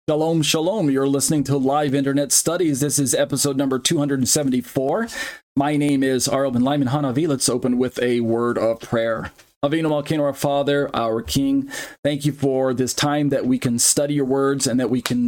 Shalom, shalom. You're listening to Live Internet Studies. This is episode number 274. My name is Ariel Ben Lyman Hanavi. Let's open with a word of prayer. Avinu Malkeinu, our Father, our King, thank you for this time that we can study your words and that we can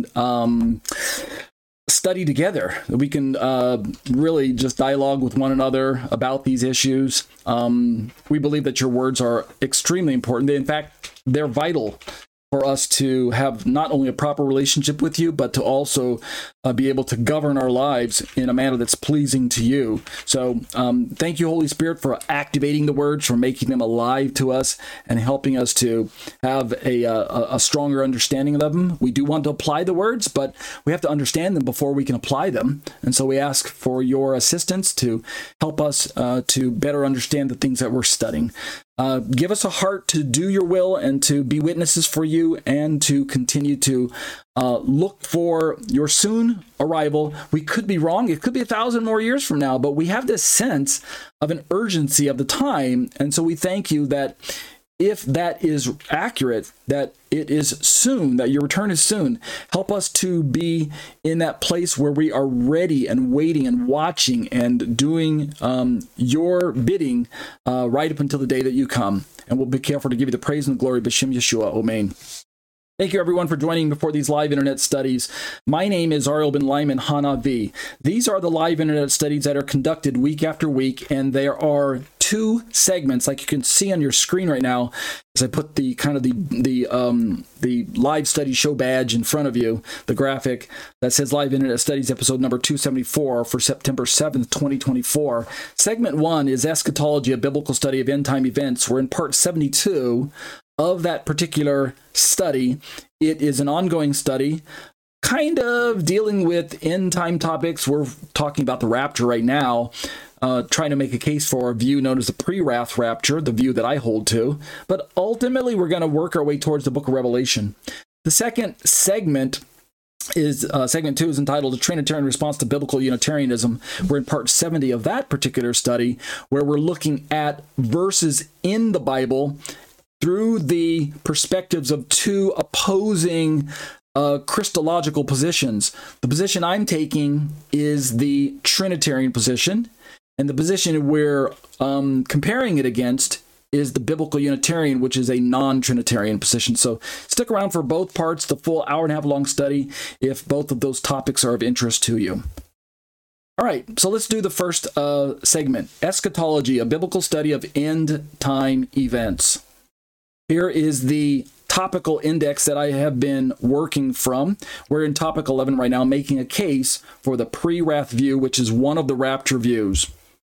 study together, that we can really just dialogue with one another about these issues. We believe that your words are extremely important. In fact, they're vital for us to have not only a proper relationship with you, but to also be able to govern our lives in a manner that's pleasing to you. So thank you, Holy Spirit, for activating the words, for making them alive to us and helping us to have a stronger understanding of them. We do want to apply the words, but we have to understand them before we can apply them. And so we ask for your assistance to help us to better understand the things that we're studying. Give us a heart to do your will and to be witnesses for you and to continue to look for your soon arrival. We could be wrong. It could be 1,000 more years from now, but we have this sense of an urgency of the time. And so we thank you that if that is accurate, that it is soon, that your return is soon, help us to be in that place where we are ready and waiting and watching and doing your bidding right up until the day that you come. And we'll be careful to give you the praise and the glory. B'Shem Yeshua. Amen. Thank you, everyone, for joining me for these live internet studies. My name is Ariel Ben Lyman Hanavi. These are the live internet studies that are conducted week after week, and there are two segments, like you can see on your screen right now, as I put the live study show badge in front of you, the graphic that says Live Internet Studies, episode number 274 for September 7th, 2024. Segment 1 is Eschatology, a biblical study of end-time events. We're in part 72 of that particular study. It is an ongoing study, kind of dealing with end-time topics. We're talking about the rapture right now, trying to make a case for a view known as the pre-wrath rapture, the view that I hold to. But ultimately, we're going to work our way towards the book of Revelation. The second segment is segment 2 is entitled "A Trinitarian Response to Biblical Unitarianism." We're in part 70 of that particular study, where we're looking at verses in the Bible through the perspectives of two opposing Christological positions. The position I'm taking is the Trinitarian position, and the position we're comparing it against is the Biblical Unitarian, which is a non-Trinitarian position. So stick around for both parts, the full hour-and-a-half long study, if both of those topics are of interest to you. All right, so let's do the first segment, Eschatology, a biblical study of end-time events. Here is the topical index that I have been working from. We're in topic 11 right now, making a case for the pre-wrath view, which is one of the rapture views.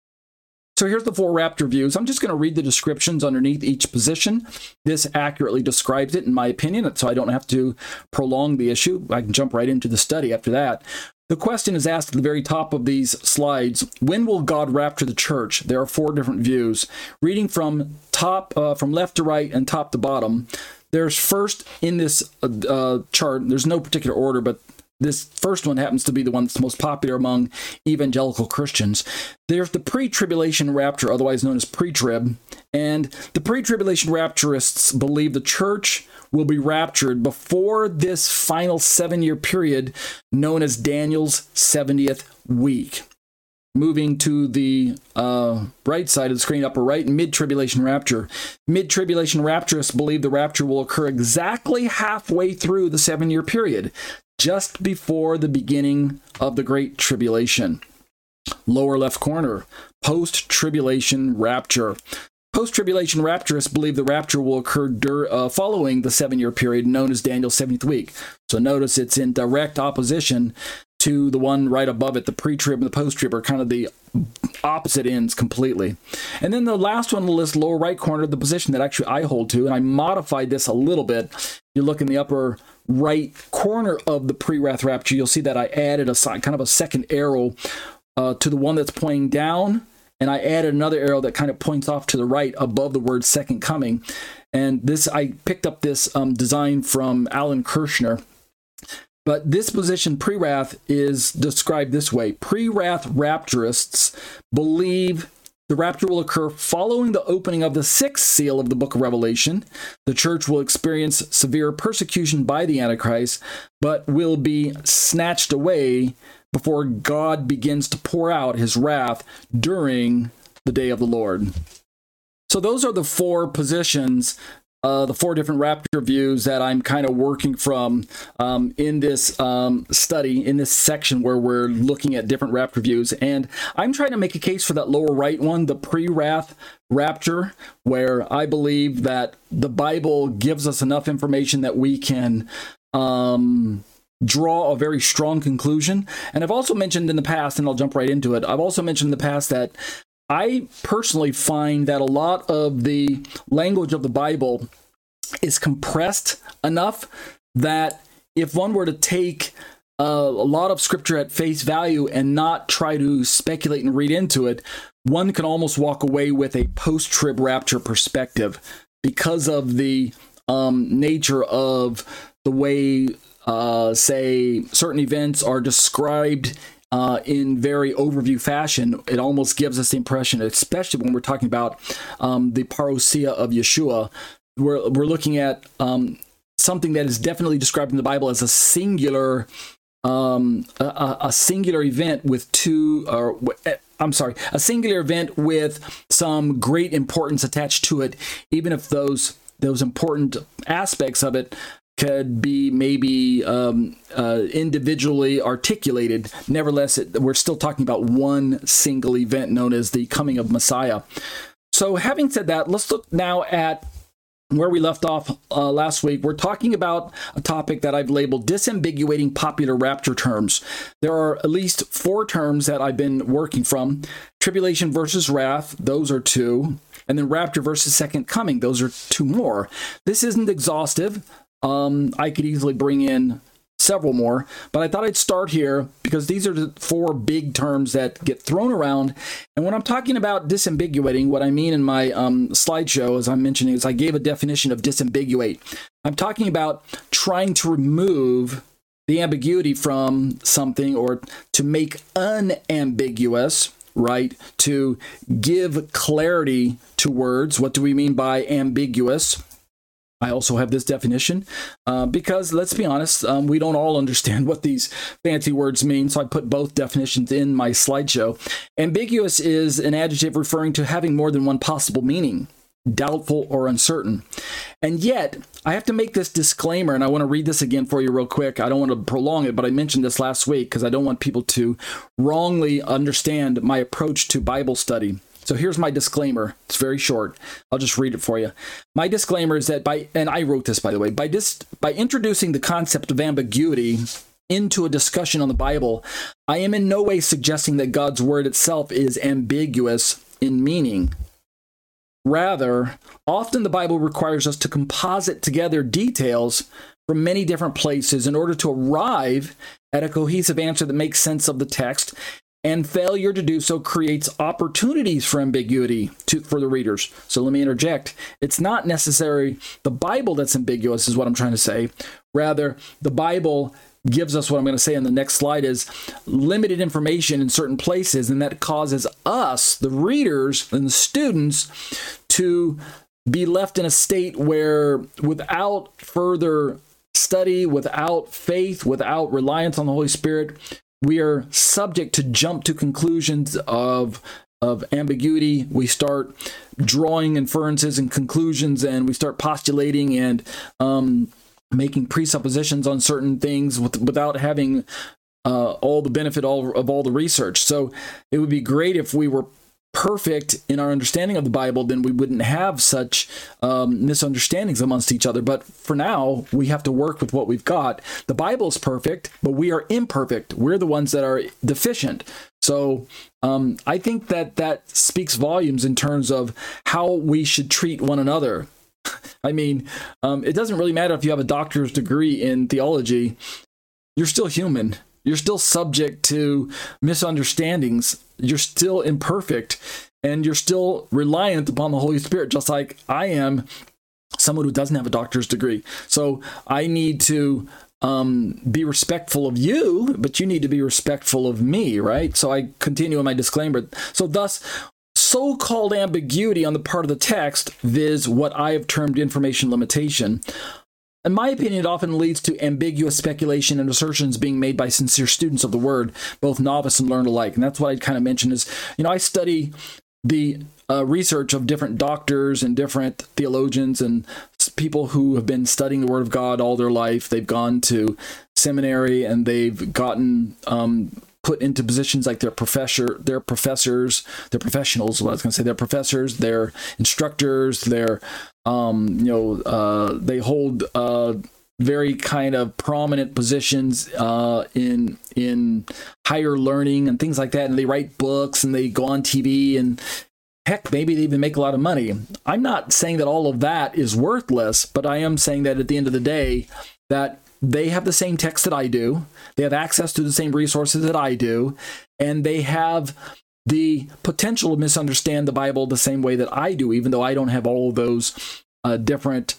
So here's the 4 rapture views. I'm just going to read the descriptions underneath each position. This accurately describes it, in my opinion, so I don't have to prolong the issue. I can jump right into the study after that. The question is asked at the very top of these slides: when will God rapture the church? There are 4 different views. Reading from left to right and top to bottom, there's first in this chart, there's no particular order, but this first one happens to be the one that's most popular among evangelical Christians. There's the pre-tribulation rapture, otherwise known as pre-trib, and the pre-tribulation rapturists believe the church will be raptured before this final 7-year period known as Daniel's 70th week. Moving to the right side of the screen, upper right, mid-tribulation rapture. Mid-tribulation rapturists believe the rapture will occur exactly halfway through the 7-year period, just before the beginning of the Great Tribulation. Lower left corner, post-tribulation rapture. Post-tribulation rapturists believe the rapture will occur following the 7-year period known as Daniel's 70th week. So notice it's in direct opposition to the one right above it. The pre-trib and the post-trib are kind of the opposite ends completely. And then the last one on the list, lower right corner, the position that actually I hold to, and I modified this a little bit. You look in the upper right corner of the pre-wrath rapture, you'll see that I added a kind of a second arrow to the one that's pointing down, and I added another arrow that kind of points off to the right above the word second coming. And this, I picked up this design from Alan Kirshner. But this position, pre-wrath, is described this way. Pre-wrath rapturists believe The rapture will occur following the opening of the sixth seal of the book of Revelation. The church will experience severe persecution by the Antichrist, but will be snatched away before God begins to pour out his wrath during the day of the Lord. So those are the four positions, the four different rapture views that I'm kind of working from in this study, in this section where we're looking at different rapture views. And I'm trying to make a case for that lower right one, the pre-wrath rapture, where I believe that the Bible gives us enough information that we can draw a very strong conclusion. And I've also mentioned in the past, and I'll jump right into it, I've also mentioned in the past that I personally find that a lot of the language of the Bible is compressed enough that if one were to take a lot of scripture at face value and not try to speculate and read into it, one can almost walk away with a post-trib rapture perspective because of the nature of the way, say, certain events are described in very overview fashion. It almost gives us the impression, especially when we're talking about the parousia of Yeshua, we're looking at something that is definitely described in the Bible as a singular event with a singular event with some great importance attached to it, even if those important aspects of it could be maybe individually articulated. Nevertheless, we're still talking about one single event known as the coming of Messiah. So having said that, let's look now at where we left off last week. We're talking about a topic that I've labeled disambiguating popular rapture terms. There are at least four terms that I've been working from. Tribulation versus wrath, those are two. And then rapture versus second coming, those are two more. This isn't exhaustive. I could easily bring in several more, but I thought I'd start here because these are the four big terms that get thrown around. And when I'm talking about disambiguating, what I mean in my slideshow, as I'm mentioning, is I gave a definition of disambiguate. I'm talking about trying to remove the ambiguity from something or to make unambiguous, right? To give clarity to words. What do we mean by ambiguous? I also have this definition because, let's be honest, we don't all understand what these fancy words mean, so I put both definitions in my slideshow. Ambiguous is an adjective referring to having more than one possible meaning, doubtful or uncertain. And yet, I have to make this disclaimer, and I want to read this again for you real quick. I don't want to prolong it, but I mentioned this last week because I don't want people to wrongly understand my approach to Bible study. So here's my disclaimer. It's very short. I'll just read it for you. My disclaimer is that and I wrote this, by the way, by introducing the concept of ambiguity into a discussion on the Bible, I am in no way suggesting that God's word itself is ambiguous in meaning. Rather, often the Bible requires us to composite together details from many different places in order to arrive at a cohesive answer that makes sense of the text. And failure to do so creates opportunities for ambiguity for the readers. So let me interject. It's not necessarily the Bible that's ambiguous, is what I'm trying to say. Rather, the Bible gives us what I'm going to say on the next slide is limited information in certain places, and that causes us, the readers and the students, to be left in a state where without further study, without faith, without reliance on the Holy Spirit, we are subject to jump to conclusions of ambiguity. We start drawing inferences and conclusions, and we start postulating and making presuppositions on certain things without having all the benefit of all the research. So it would be great if we were perfect in our understanding of the Bible, then we wouldn't have such misunderstandings amongst each other. But for now, we have to work with what we've got. The Bible is perfect, but we are imperfect. We're the ones that are deficient. So I think that speaks volumes in terms of how we should treat one another. I mean, it doesn't really matter if you have a doctor's degree in theology. You're still human. You're still subject to misunderstandings. You're still imperfect, and you're still reliant upon the Holy Spirit, just like I am someone who doesn't have a doctor's degree. So I need to be respectful of you, but you need to be respectful of me, right? So I continue in my disclaimer. So thus, so-called ambiguity on the part of the text, viz. What I have termed information limitation. In my opinion, it often leads to ambiguous speculation and assertions being made by sincere students of the word, both novice and learned alike. And that's what I'd kind of mention is, I study the research of different doctors and different theologians and people who have been studying the Word of God all their life. They've gone to seminary and they've gotten put into positions like they're professors, they're professionals. Well, I was going to say they're professors, they're instructors, they're they hold very kind of prominent positions in higher learning and things like that, and they write books and they go on TV and heck, maybe they even make a lot of money. I'm not saying that all of that is worthless, but I am saying that at the end of the day, that they have the same text that I do, they have access to the same resources that I do, and they have the potential to misunderstand the Bible the same way that I do, even though I don't have all of those different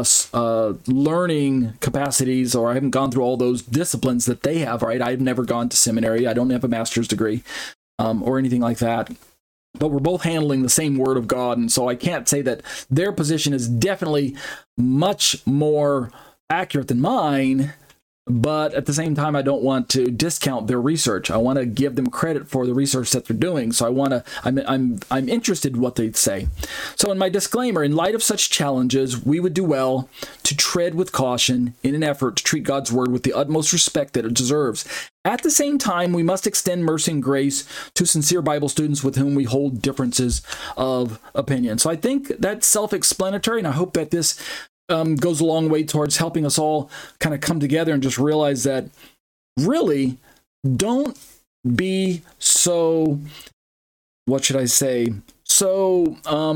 learning capacities, or I haven't gone through all those disciplines that they have, right? I've never gone to seminary. I don't have a master's degree or anything like that. But we're both handling the same Word of God, and so I can't say that their position is definitely much more accurate than mine, but at the same time, I don't want to discount their research. I want to give them credit for the research that they're doing. So I'm interested in what they say. So in my disclaimer, in light of such challenges, we would do well to tread with caution in an effort to treat God's Word with the utmost respect that it deserves. At the same time, we must extend mercy and grace to sincere Bible students with whom we hold differences of opinion. So I think that's self-explanatory, and I hope that this goes a long way towards helping us all kind of come together and just realize that really don't be so, what should I say, so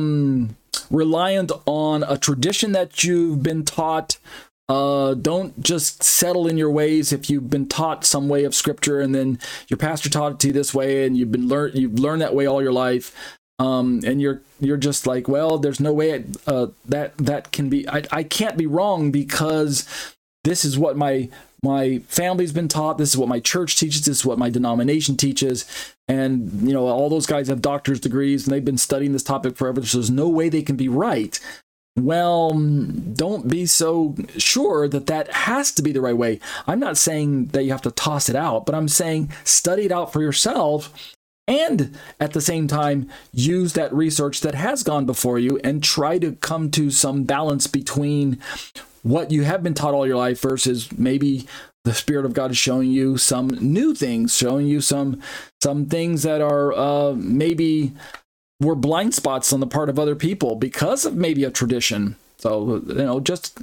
reliant on a tradition that you've been taught. Don't just settle in your ways if you've been taught some way of Scripture and then your pastor taught it to you this way and you've learned that way all your life. And you're just like, well, there's no way that can be. I can't be wrong because this is what my family's been taught. This is what my church teaches. This is what my denomination teaches. And all those guys have doctor's degrees and they've been studying this topic forever. So there's no way they can be right. Well, don't be so sure that has to be the right way. I'm not saying that you have to toss it out, but I'm saying study it out for yourself. And at the same time, use that research that has gone before you and try to come to some balance between what you have been taught all your life versus maybe the Spirit of God is showing you some new things, showing you some things that are maybe were blind spots on the part of other people because of maybe a tradition. So, just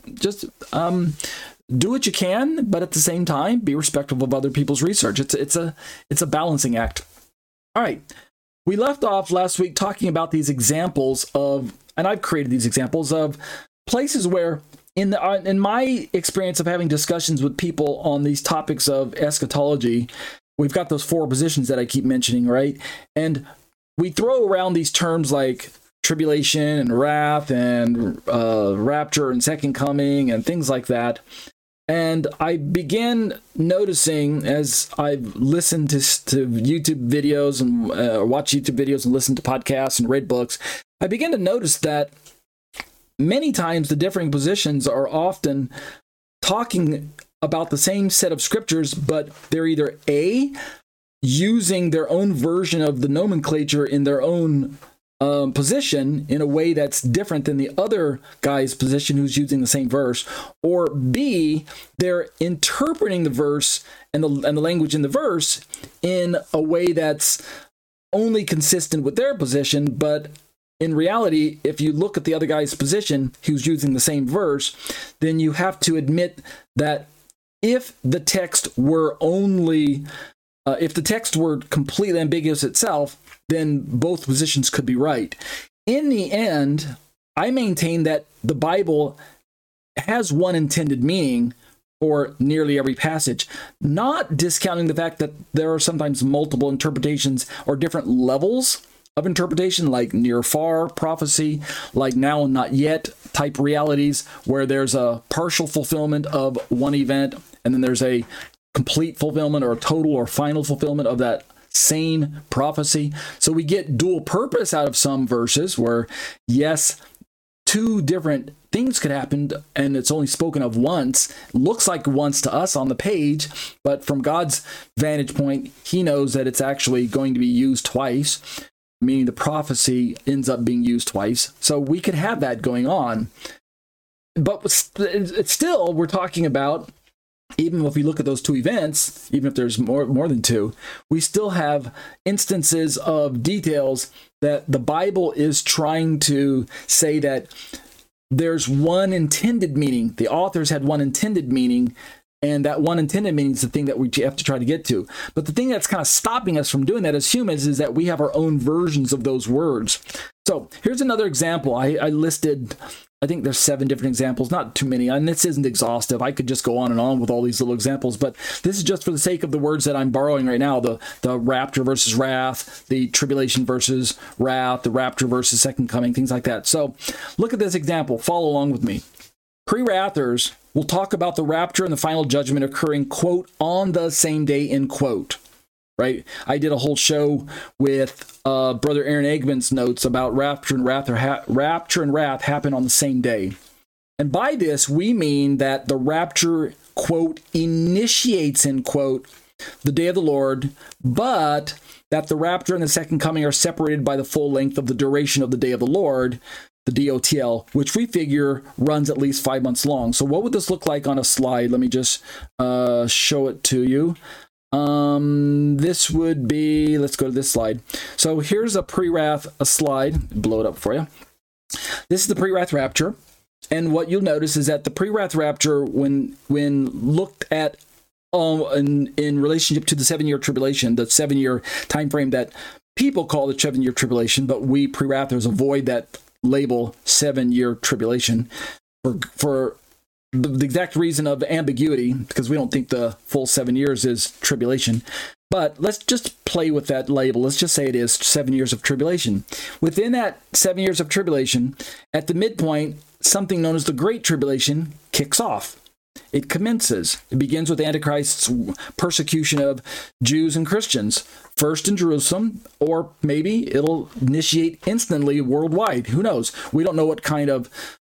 do what you can, but at the same time, be respectful of other people's research. It's a balancing act. All right, we left off last week talking about these examples of, and I've created these examples of places where, in my experience of having discussions with people on these topics of eschatology, we've got those four positions that I keep mentioning, right? And we throw around these terms like tribulation and wrath and rapture and second coming and things like that. And I began noticing as I've listened to YouTube videos and watched YouTube videos and listened to podcasts and read books, I began to notice that many times the differing positions are often talking about the same set of scriptures, but they're either A, using their own version of the nomenclature in their own position in a way that's different than the other guy's position who's using the same verse, or B, they're interpreting the verse and the language in the verse in a way that's only consistent with their position, but in reality, if you look at the other guy's position who's using the same verse, then you have to admit that if the text were completely ambiguous itself, then both positions could be right. In the end, I maintain that the Bible has one intended meaning for nearly every passage, not discounting the fact that there are sometimes multiple interpretations or different levels of interpretation, like near-far prophecy, like now and not yet type realities, where there's a partial fulfillment of one event, and then there's a complete fulfillment or a total or final fulfillment of that same prophecy. So we get dual purpose out of some verses where, yes, two different things could happen and it's only spoken of once. It looks like once to us on the page, but from God's vantage point, he knows that it's actually going to be used twice, meaning the prophecy ends up being used twice. So we could have that going on. But it's still, we're talking about, even if we look at those two events, even if there's more than two, we still have instances of details that the Bible is trying to say that there's one intended meaning. The authors had one intended meaning, and that one intended meaning is the thing that we have to try to get to. But the thing that's kind of stopping us from doing that as humans is that we have our own versions of those words. So here's another example. I listed, I think there's 7 different examples, not too many, and this isn't exhaustive. I could just go on and on with all these little examples, but this is just for the sake of the words that I'm borrowing right now, the rapture versus wrath, the tribulation versus wrath, the rapture versus second coming, things like that. So look at this example. Follow along with me. Pre-wrathers will talk about the rapture and the final judgment occurring, quote, on the same day, end quote. Right? I did a whole show with Brother Aaron Eggman's notes about rapture and wrath happen on the same day. And by this, we mean that the rapture, quote, initiates, end quote, the day of the Lord, but that the rapture and the second coming are separated by the full length of the duration of the day of the Lord, the DOTL, which we figure runs at least 5 months long. So what would this look like on a slide? Let me just show it to you. This would be, let's go to this slide. So here's a pre-wrath slide, blow it up for you. This is the pre-wrath rapture. And what you'll notice is that the pre-wrath rapture, when looked at in relationship to the 7-year tribulation, the 7-year time frame that people call the 7-year tribulation, but we pre-wrathers avoid that label 7-year tribulation for the exact reason of ambiguity, because we don't think the full 7 years is tribulation. But let's just play with that label. Let's just say it is 7 years of tribulation. Within that 7 years of tribulation, at the midpoint, something known as the Great Tribulation kicks off. It commences. It begins with Antichrist's persecution of Jews and Christians, first in Jerusalem, or maybe it'll initiate instantly worldwide. Who knows? We don't know what kind of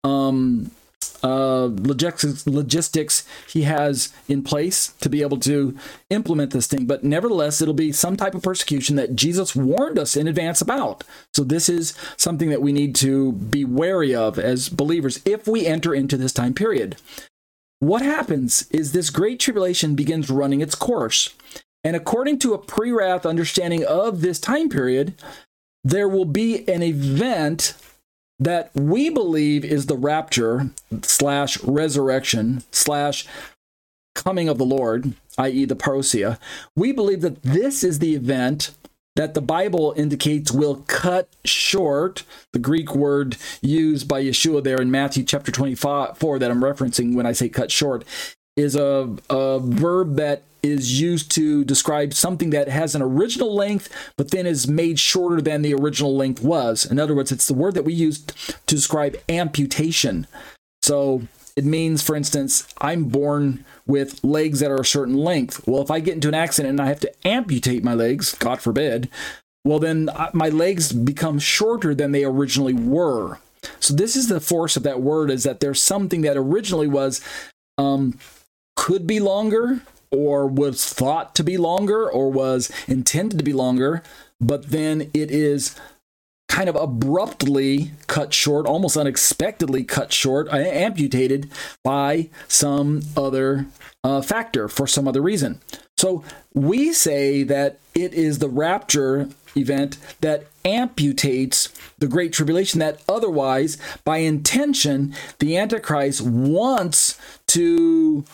logistics he has in place to be able to implement this thing. But nevertheless, it'll be some type of persecution that Jesus warned us in advance about. So this is something that we need to be wary of as believers if we enter into this time period. What happens is this Great Tribulation begins running its course. And according to a pre-wrath understanding of this time period, there will be an event that we believe is the rapture / resurrection / coming of the Lord, i.e. the parousia. We believe that this is the event that the Bible indicates will cut short. The Greek word used by Yeshua there in Matthew chapter 24 that I'm referencing when I say cut short is a verb that is used to describe something that has an original length, but then is made shorter than the original length was. In other words, it's the word that we use to describe amputation. So it means, for instance, I'm born with legs that are a certain length. Well, if I get into an accident and I have to amputate my legs, God forbid, well, then my legs become shorter than they originally were. So this is the force of that word, is that there's something that originally was, could be longer, or was thought to be longer, or was intended to be longer, but then it is kind of abruptly cut short, almost unexpectedly cut short, amputated by some other factor for some other reason. So we say that it is the rapture event that amputates the Great Tribulation that otherwise, by intention, the Antichrist wants to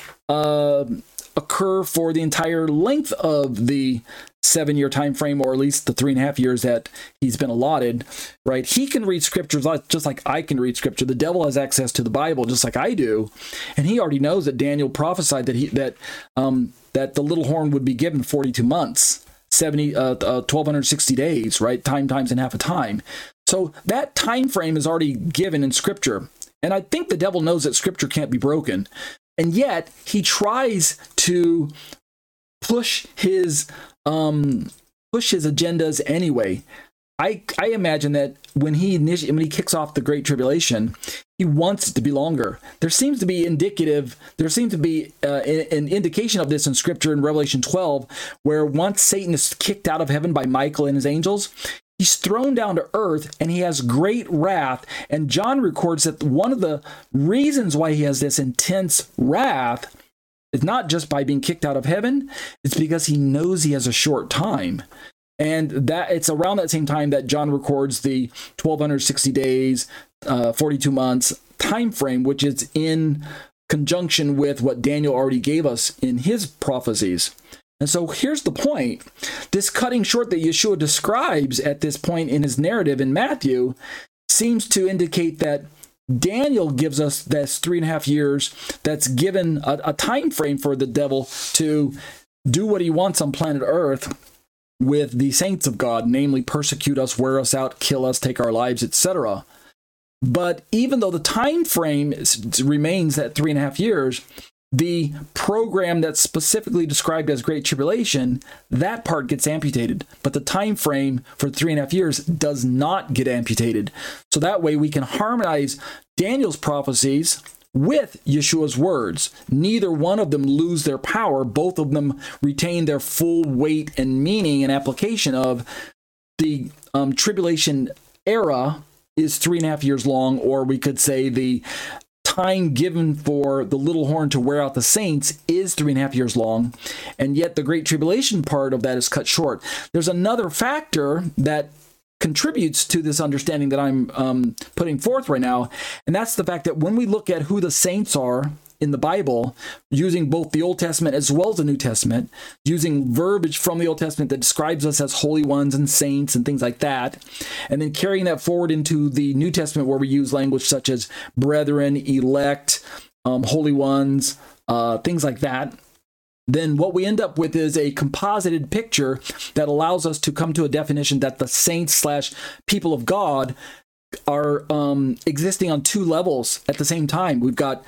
occur for the entire length of the 7-year time frame, or at least the 3.5 years that he's been allotted, right? He can read scriptures just like I can read scripture. The devil has access to the Bible just like I do, and he already knows that Daniel prophesied that the little horn would be given 42 months, 1260 days, right? Times and half a time. So that time frame is already given in scripture, and I think the devil knows that scripture can't be broken, and yet he tries to push his push his agendas anyway. I imagine that when he kicks off the Great Tribulation, he wants it to be longer. There seems to be an indication of this in Scripture in Revelation 12, where once Satan is kicked out of heaven by Michael and his angels, he's thrown down to earth and he has great wrath. And John records that one of the reasons why he has this intense wrath is not just by being kicked out of heaven, it's because he knows he has a short time. And that it's around that same time that John records the 1260 days, 42 months time frame, which is in conjunction with what Daniel already gave us in his prophecies. And so here's the point. This cutting short that Yeshua describes at this point in his narrative in Matthew seems to indicate that Daniel gives us this 3.5 years that's given a time frame for the devil to do what he wants on planet Earth with the saints of God, namely persecute us, wear us out, kill us, take our lives, etc. But even though the time frame remains at 3.5 years, the program that's specifically described as Great Tribulation, that part gets amputated. But the time frame for 3.5 years does not get amputated. So that way we can harmonize Daniel's prophecies with Yeshua's words. Neither one of them lose their power. Both of them retain their full weight and meaning and application of the tribulation era is 3.5 years long, or we could say the time given for the little horn to wear out the saints is 3.5 years long, and yet the Great Tribulation part of that is cut short. There's another factor that contributes to this understanding that I'm putting forth right now, and that's the fact that when we look at who the saints are in the Bible, using both the Old Testament as well as the New Testament, using verbiage from the Old Testament that describes us as holy ones and saints and things like that, and then carrying that forward into the New Testament where we use language such as brethren, elect, holy ones, things like that, then what we end up with is a composited picture that allows us to come to a definition that the saints / people of God are existing on two levels at the same time. We've got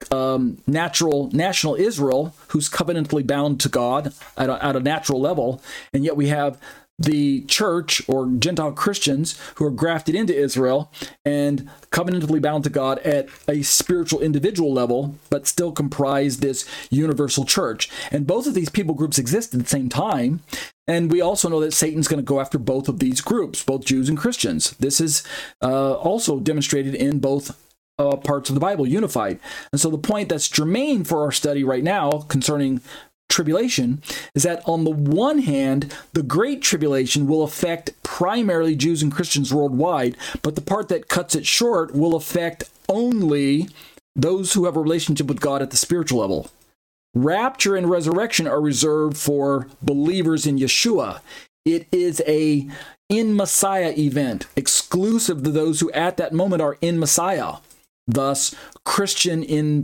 national Israel, who's covenantally bound to God at a natural level, and yet we have the church or Gentile Christians who are grafted into Israel and covenantally bound to God at a spiritual individual level, but still comprise this universal church. And both of these people groups exist at the same time. And we also know that Satan's going to go after both of these groups, both Jews and Christians. This is also demonstrated in both parts of the Bible, unified. And so the point that's germane for our study right now concerning tribulation is that on the one hand, the Great Tribulation will affect primarily Jews and Christians worldwide, but the part that cuts it short will affect only those who have a relationship with God at the spiritual level. Rapture and resurrection are reserved for believers in Yeshua. It is a in Messiah event, exclusive to those who at that moment are in Messiah. Thus, Christian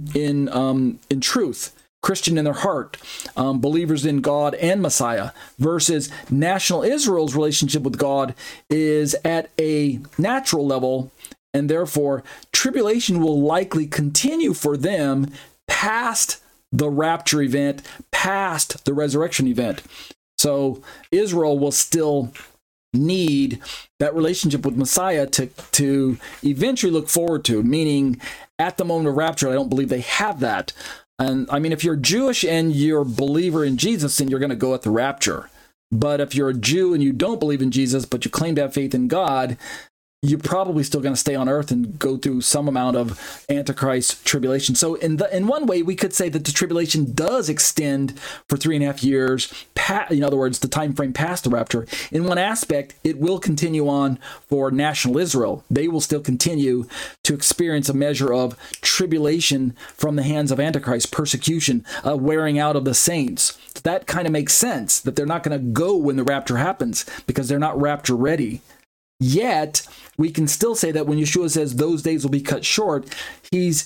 in truth, Christian in their heart, believers in God and Messiah, versus national Israel's relationship with God is at a natural level, and therefore tribulation will likely continue for them past the rapture event, past the resurrection event. So Israel will still need that relationship with Messiah to eventually look forward to, meaning at the moment of rapture, I don't believe they have that. And I mean, if you're Jewish and you're a believer in Jesus, then you're going to go at the rapture. But if you're a Jew and you don't believe in Jesus, but you claim to have faith in God, you're probably still going to stay on earth and go through some amount of Antichrist tribulation. So in one way, we could say that the tribulation does extend for 3.5 years, in other words, the time frame past the rapture. In one aspect, it will continue on for national Israel. They will still continue to experience a measure of tribulation from the hands of Antichrist, persecution, wearing out of the saints. That kind of makes sense, that they're not going to go when the rapture happens because they're not rapture ready. Yet, we can still say that when Yeshua says those days will be cut short, he's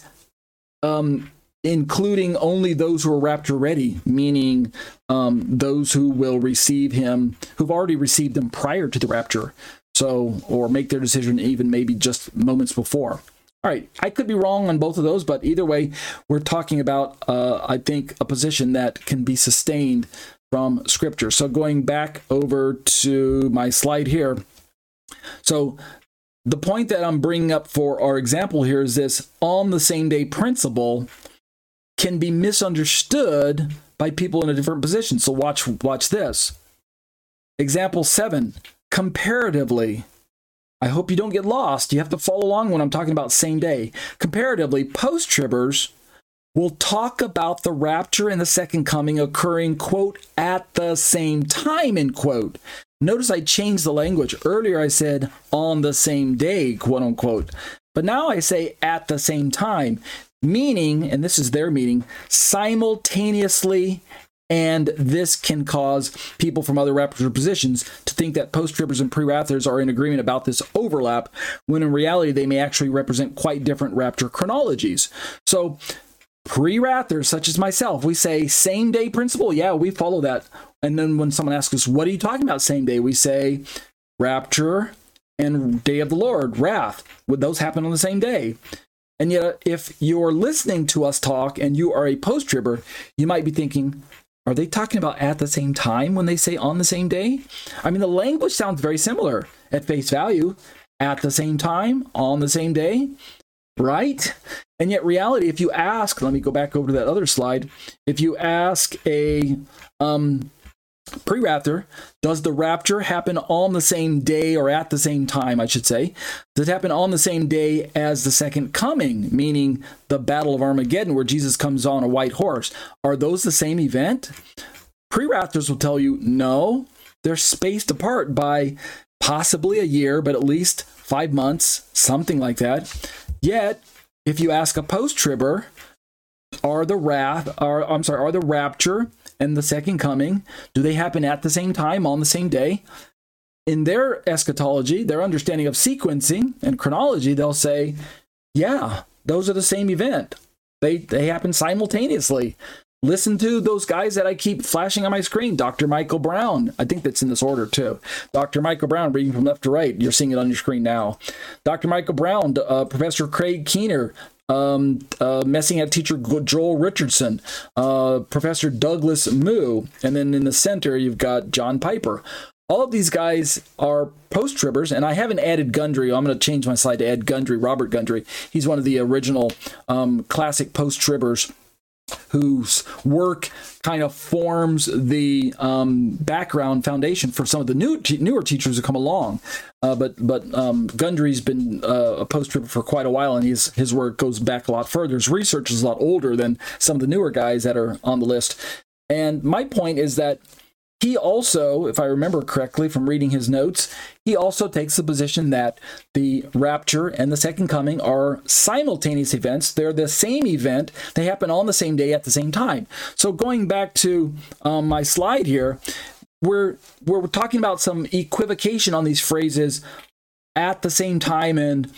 including only those who are rapture ready, meaning those who will receive him, who've already received him prior to the rapture, or make their decision even maybe just moments before. All right, I could be wrong on both of those, but either way, we're talking about, I think, a position that can be sustained from Scripture. So going back over to my slide here. So the point that I'm bringing up for our example here is this: on the same day principle can be misunderstood by people in a different position. So watch this. Example 7, comparatively. I hope you don't get lost. You have to follow along when I'm talking about same day. Comparatively, post-tribbers will talk about the rapture and the second coming occurring, quote, at the same time, end quote. Notice I changed the language. Earlier I said on the same day, quote unquote. But now I say at the same time, meaning, and this is their meaning, simultaneously. And this can cause people from other rapture positions to think that post-tribbers and pre-raptors are in agreement about this overlap, when in reality they may actually represent quite different rapture chronologies. So pre-raptors, such as myself, we say same day principle. Yeah, we follow that. And then when someone asks us, what are you talking about same day? We say rapture and day of the Lord, wrath. Would those happen on the same day? And yet, if you're listening to us talk and you are a post-tribber, you might be thinking, are they talking about at the same time when they say on the same day? I mean, the language sounds very similar at face value. At the same time, on the same day, right? And yet reality, if you ask, let me go back over to that other slide. If you ask a pre-raptor, does the rapture happen on the same day, or at the same time, I should say? Does it happen on the same day as the second coming, meaning the Battle of Armageddon, where Jesus comes on a white horse? Are those the same event? Pre-raptors will tell you, no, they're spaced apart by possibly a year, but at least 5 months, something like that. Yet, if you ask a post-tribber, are the rapture and the second coming, do they happen at the same time, on the same day? In their eschatology, their understanding of sequencing and chronology, they'll say, yeah, those are the same event. They happen simultaneously. Listen to those guys that I keep flashing on my screen. Dr. Michael Brown. I think that's in this order too. Dr. Michael Brown, reading from left to right. You're seeing it on your screen now. Dr. Michael Brown, Professor Craig Keener, Messianic teacher Joel Richardson, Professor Douglas Moo, and then in the center you've got John Piper. All of these guys are post-tribbers, and I haven't added Gundry. I'm going to change my slide to add Gundry, Robert Gundry. He's one of the original classic post-tribbers whose work kind of forms the background foundation for some of the newer teachers who come along. But Gundry's been a post-tribber for quite a while, and his work goes back a lot further. His research is a lot older than some of the newer guys that are on the list. And my point is that he also, if I remember correctly from reading his notes, he also takes the position that the rapture and the second coming are simultaneous events. They're the same event. They happen on the same day at the same time. So going back to my slide here, we're talking about some equivocation on these phrases at the same time and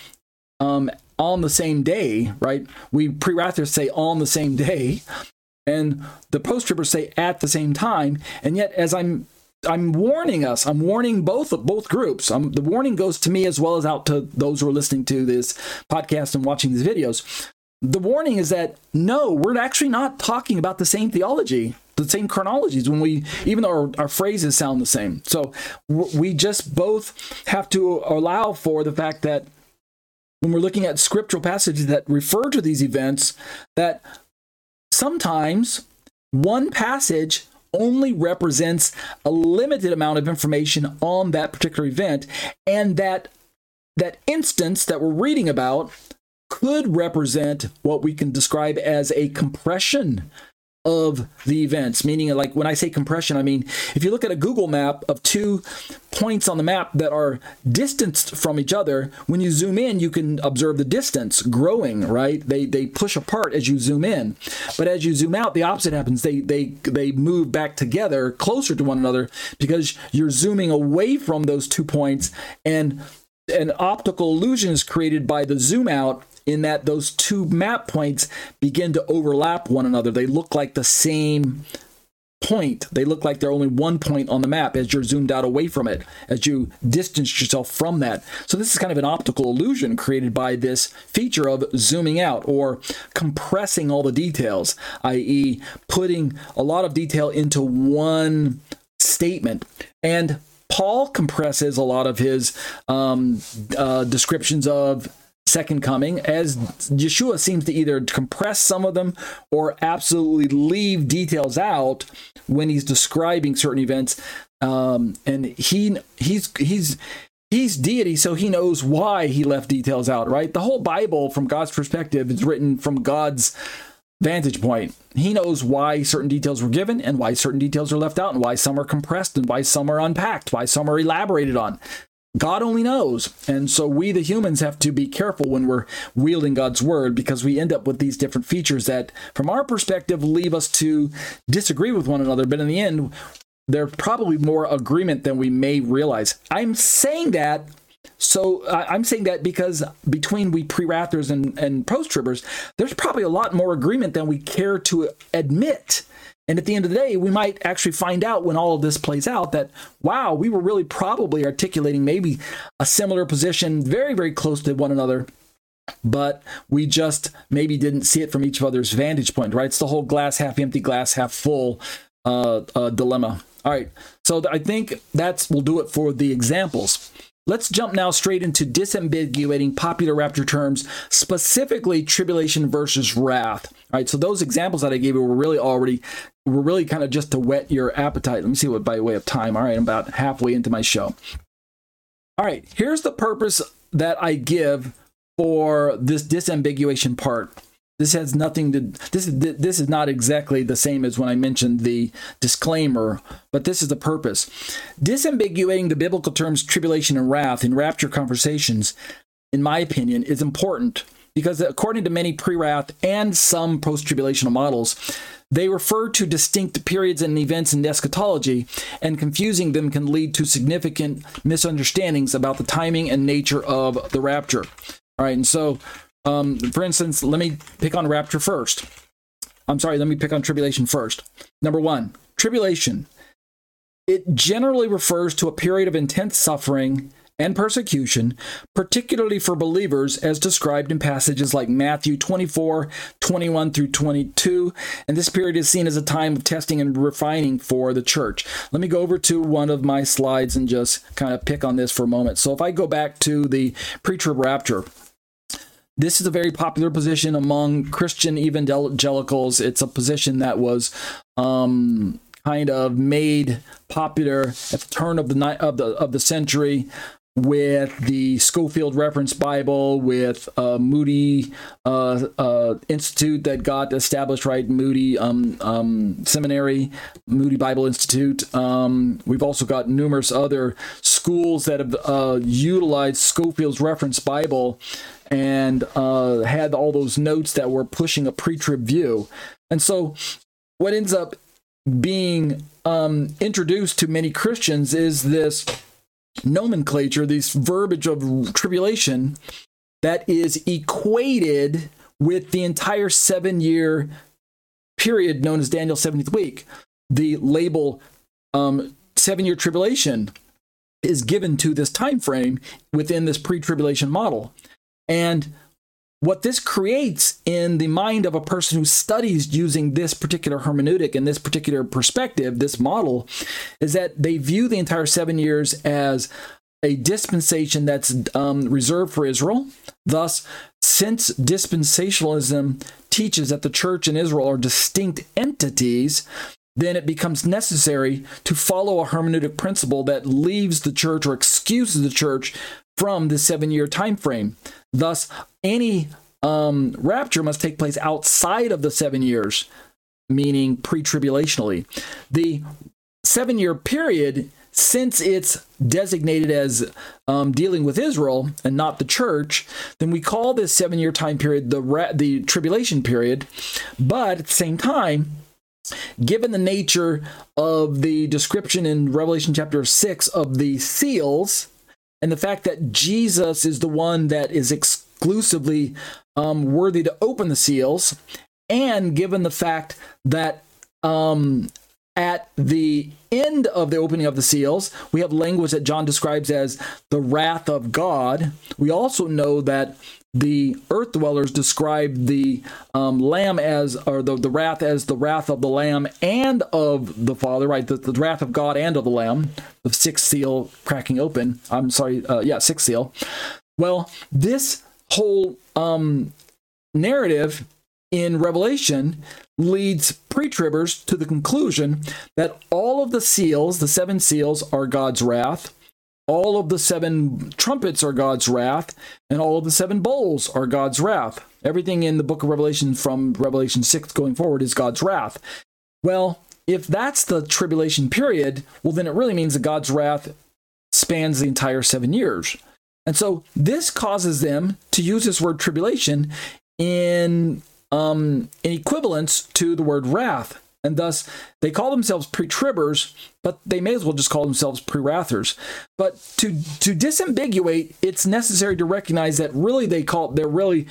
on the same day, right? We pre-raptors say on the same day, and the post-tribbers say at the same time. And yet, as I'm warning us, I'm warning both groups. The warning goes to me as well as out to those who are listening to this podcast and watching these videos. The warning is that, no, we're actually not talking about the same theology, the same chronologies, even though our phrases sound the same. So we just both have to allow for the fact that when we're looking at scriptural passages that refer to these events, that sometimes one passage only represents a limited amount of information on that particular event, and that instance that we're reading about could represent what we can describe as a compression of the events. Meaning, like when I say compression, I mean, if you look at a Google map of 2 points on the map that are distanced from each other, when you zoom in, you can observe the distance growing, right? They push apart as you zoom in. But as you zoom out, the opposite happens. They move back together closer to one another because you're zooming away from those 2 points, and an optical illusion is created by the zoom out, in that those 2 map points begin to overlap one another. They look like the same point. They look like they're only one point on the map as you're zoomed out away from it, as you distance yourself from that. So this is kind of an optical illusion created by this feature of zooming out or compressing all the details, i.e. putting a lot of detail into one statement. And Paul compresses a lot of his descriptions of second coming, as Yeshua seems to either compress some of them or absolutely leave details out when he's describing certain events. And he's deity, so he knows why he left details out, right? The whole Bible, from God's perspective, is written from God's vantage point. He knows why certain details were given and why certain details are left out and why some are compressed and why some are unpacked, why some are elaborated on. God only knows. And so we, the humans, have to be careful when we're wielding God's word, because we end up with these different features that, from our perspective, leave us to disagree with one another. But in the end, there's probably more agreement than we may realize. I'm saying that because between we pre-wrathers and post-tribbers, there's probably a lot more agreement than we care to admit. And at the end of the day, we might actually find out when all of this plays out that, wow, we were really probably articulating maybe a similar position, very, very close to one another, but we just maybe didn't see it from each other's vantage point, right? It's the whole glass half empty, glass half full dilemma. All right, so I think will do it for the examples. Let's jump now straight into disambiguating popular rapture terms, specifically tribulation versus wrath. All right, so those examples that I gave you were really kind of just to whet your appetite. Let me see what by way of time. All right, I'm about halfway into my show. All right, here's the purpose that I give for this disambiguation part. This has nothing to, this is not exactly the same as when I mentioned the disclaimer, but this is the purpose. Disambiguating the biblical terms tribulation and wrath in rapture conversations, in my opinion, is important because according to many pre-wrath and some post-tribulational models, they refer to distinct periods and events in eschatology, and confusing them can lead to significant misunderstandings about the timing and nature of the rapture. All right, and so for instance, let me pick on rapture first. Let me pick on tribulation first. Number one, tribulation. It generally refers to a period of intense suffering and persecution, particularly for believers, as described in passages like Matthew 24, 21 through 22. And this period is seen as a time of testing and refining for the church. Let me go over to one of my slides and just kind of pick on this for a moment. So if I go back to the pre-trib rapture, this is a very popular position among Christian evangelicals. It's a position that was kind of made popular at the turn of the century with the Scofield Reference Bible, with Moody Institute that got established, right? Moody Seminary, Moody Bible Institute. We've also got numerous other schools that have utilized Scofield's Reference Bible and had all those notes that were pushing a pre-trib view. And so what ends up being introduced to many Christians is this nomenclature, this verbiage of tribulation that is equated with the entire 7-year period known as Daniel's 70th week. The label 7-year tribulation is given to this time frame within this pre-tribulation model. And what this creates in the mind of a person who studies using this particular hermeneutic and this particular perspective, this model, is that they view the entire 7 years as a dispensation that's reserved for Israel. Thus, since dispensationalism teaches that the church and Israel are distinct entities, then it becomes necessary to follow a hermeneutic principle that leaves the church or excuses the church from the 7-year time frame. Thus, any rapture must take place outside of the 7 years, meaning pre-tribulationally. The 7-year period, since it's designated as dealing with Israel and not the church, then we call this 7-year time period the tribulation period. But at the same time, given the nature of the description in Revelation chapter 6 of the seals, and the fact that Jesus is the one that is exclusively worthy to open the seals, and given the fact that at the end of the opening of the seals, we have language that John describes as the wrath of God. We also know that the earth dwellers describe the lamb as, or the wrath as the wrath of the lamb and of the Father, right? The wrath of God and of the lamb, the sixth seal cracking open. Sixth seal. Well, this whole narrative in Revelation leads pre-tribbers to the conclusion that all of the seals, the seven seals, are God's wrath. All of the seven trumpets are God's wrath, and all of the seven bowls are God's wrath. Everything in the book of Revelation from Revelation 6 going forward is God's wrath. Well, if that's the tribulation period, well, then it really means that God's wrath spans the entire 7 years. And so this causes them to use this word tribulation in equivalence to the word wrath. And thus, they call themselves pre-tribbers, but they may as well just call themselves pre-wrathers. But to disambiguate, it's necessary to recognize that really they're really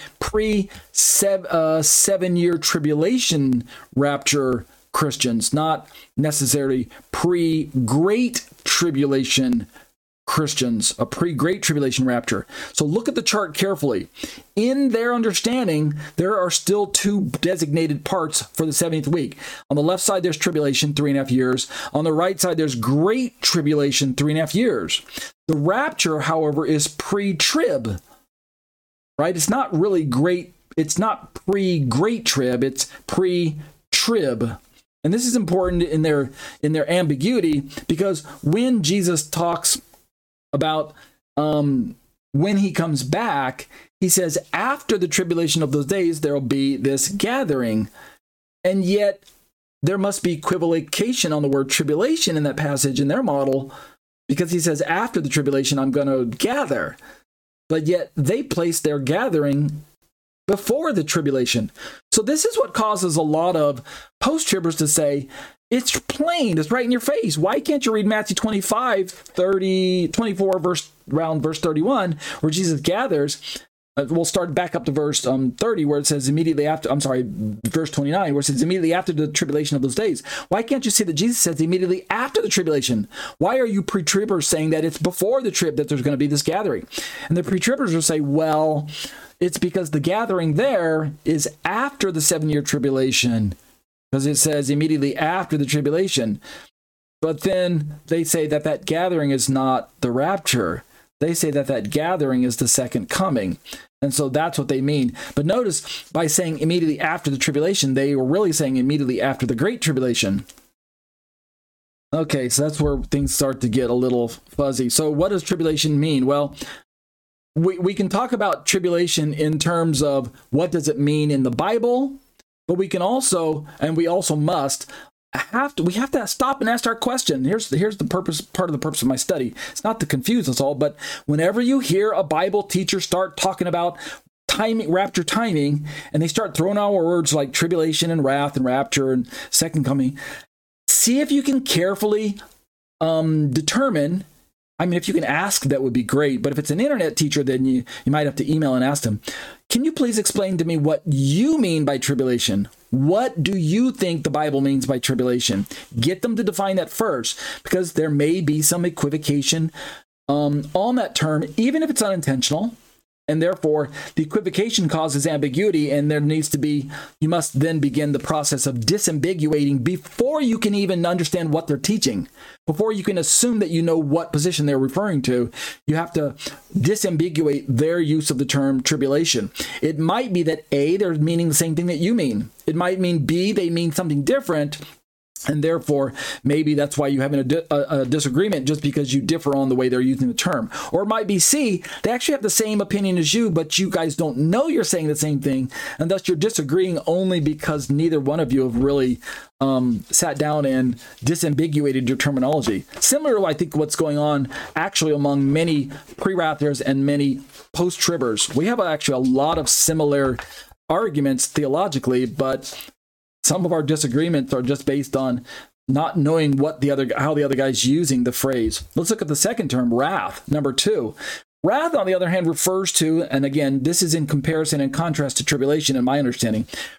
pre-7-year tribulation rapture Christians, not necessarily pre-great tribulation Christians, a pre-great tribulation rapture. So look at the chart carefully. In their understanding, there are still two designated parts for the 70th week. On the left side, there's tribulation, 3.5 years. On the right side, there's great tribulation, 3.5 years. The rapture, however, is pre-trib, right? It's not really great. It's not pre-great trib. It's pre-trib. And this is important in their ambiguity, because when Jesus talks about when he comes back, he says, after the tribulation of those days, there will be this gathering. And yet, there must be equivocation on the word tribulation in that passage in their model, because he says, after the tribulation, I'm going to gather. But yet, they place their gathering before the tribulation. So this is what causes a lot of post-tribbers to say, it's plain, it's right in your face. Why can't you read Matthew 24, verse 31, where Jesus gathers? We'll start back up to verse 30, where it says verse 29, where it says immediately after the tribulation of those days. Why can't you see that Jesus says immediately after the tribulation? Why are you pre-tribbers saying that it's before the trib that there's going to be this gathering? And the pre-tribbers will say, well, it's because the gathering there is after the 7-year tribulation, because it says immediately after the tribulation. But then they say that gathering is not the rapture. They say that gathering is the second coming. And so that's what they mean. But notice, by saying immediately after the tribulation, they were really saying immediately after the great tribulation. Okay, so that's where things start to get a little fuzzy. So what does tribulation mean? Well, we can talk about tribulation in terms of what does it mean in the Bible, but we can also, and we also must, we have to stop and ask our question. Here's the purpose, part of the purpose of my study. It's not to confuse us all, but whenever you hear a Bible teacher start talking about timing, rapture timing, and they start throwing out words like tribulation and wrath and rapture and second coming, see if you can carefully determine. I mean, if you can ask, that would be great. But if it's an internet teacher, then you might have to email and ask them, can you please explain to me what you mean by tribulation? What do you think the Bible means by tribulation? Get them to define that first, because there may be some equivocation on that term, even if it's unintentional. And therefore, the equivocation causes ambiguity, and you must then begin the process of disambiguating before you can even understand what they're teaching. Before you can assume that you know what position they're referring to, you have to disambiguate their use of the term tribulation. It might be that A, they're meaning the same thing that you mean. It might mean B, they mean something different. And therefore, maybe that's why you're having a disagreement, just because you differ on the way they're using the term. Or it might be C, they actually have the same opinion as you, but you guys don't know you're saying the same thing, and thus you're disagreeing only because neither one of you have really sat down and disambiguated your terminology. Similar to, I think, what's going on actually among many pre-wrathers and many post-tribbers. We have actually a lot of similar arguments theologically, but some of our disagreements are just based on not knowing how the other guy's using the phrase. Let's look at the second term, wrath, number 2. Wrath, on the other hand, refers to, and again, this is in comparison and contrast to tribulation in my understanding.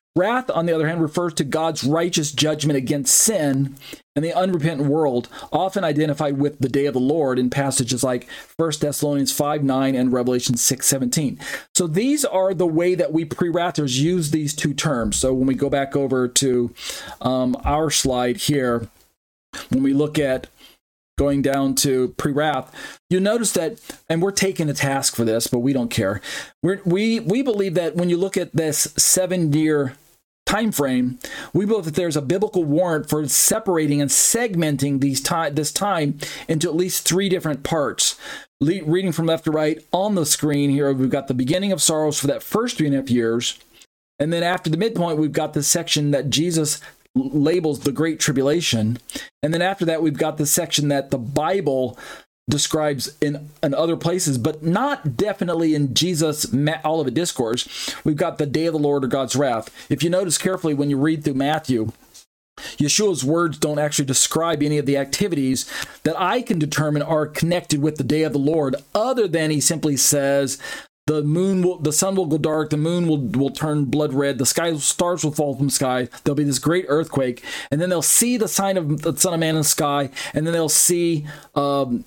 Wrath, on the other hand, refers to God's righteous judgment against sin and the unrepentant world, often identified with the day of the Lord in passages like 1 Thessalonians 5:9 and Revelation 6:17. So these are the way that we pre-wrathers use these two terms. So when we go back over to our slide here, when we look at going down to pre-wrath, you notice that, and we're taking a task for this, but we don't care. We believe that when you look at this 7-year time frame, we believe that there's a biblical warrant for separating and segmenting this time into at least 3 different parts. Reading from left to right on the screen here, we've got the beginning of sorrows for that first 3.5 years. And then after the midpoint, we've got the section that Jesus labels the Great Tribulation. And then after that, we've got the section that the Bible describes in other places, but not definitely in Jesus' Olivet Discourse. We've got the day of the Lord or God's wrath. If you notice carefully when you read through Matthew, Yeshua's words don't actually describe any of the activities that I can determine are connected with the day of the Lord, other than he simply says, the sun will go dark, the moon will turn blood red, stars will fall from the sky, there'll be this great earthquake, and then they'll see the sign of the Son of Man in the sky, and then they'll see the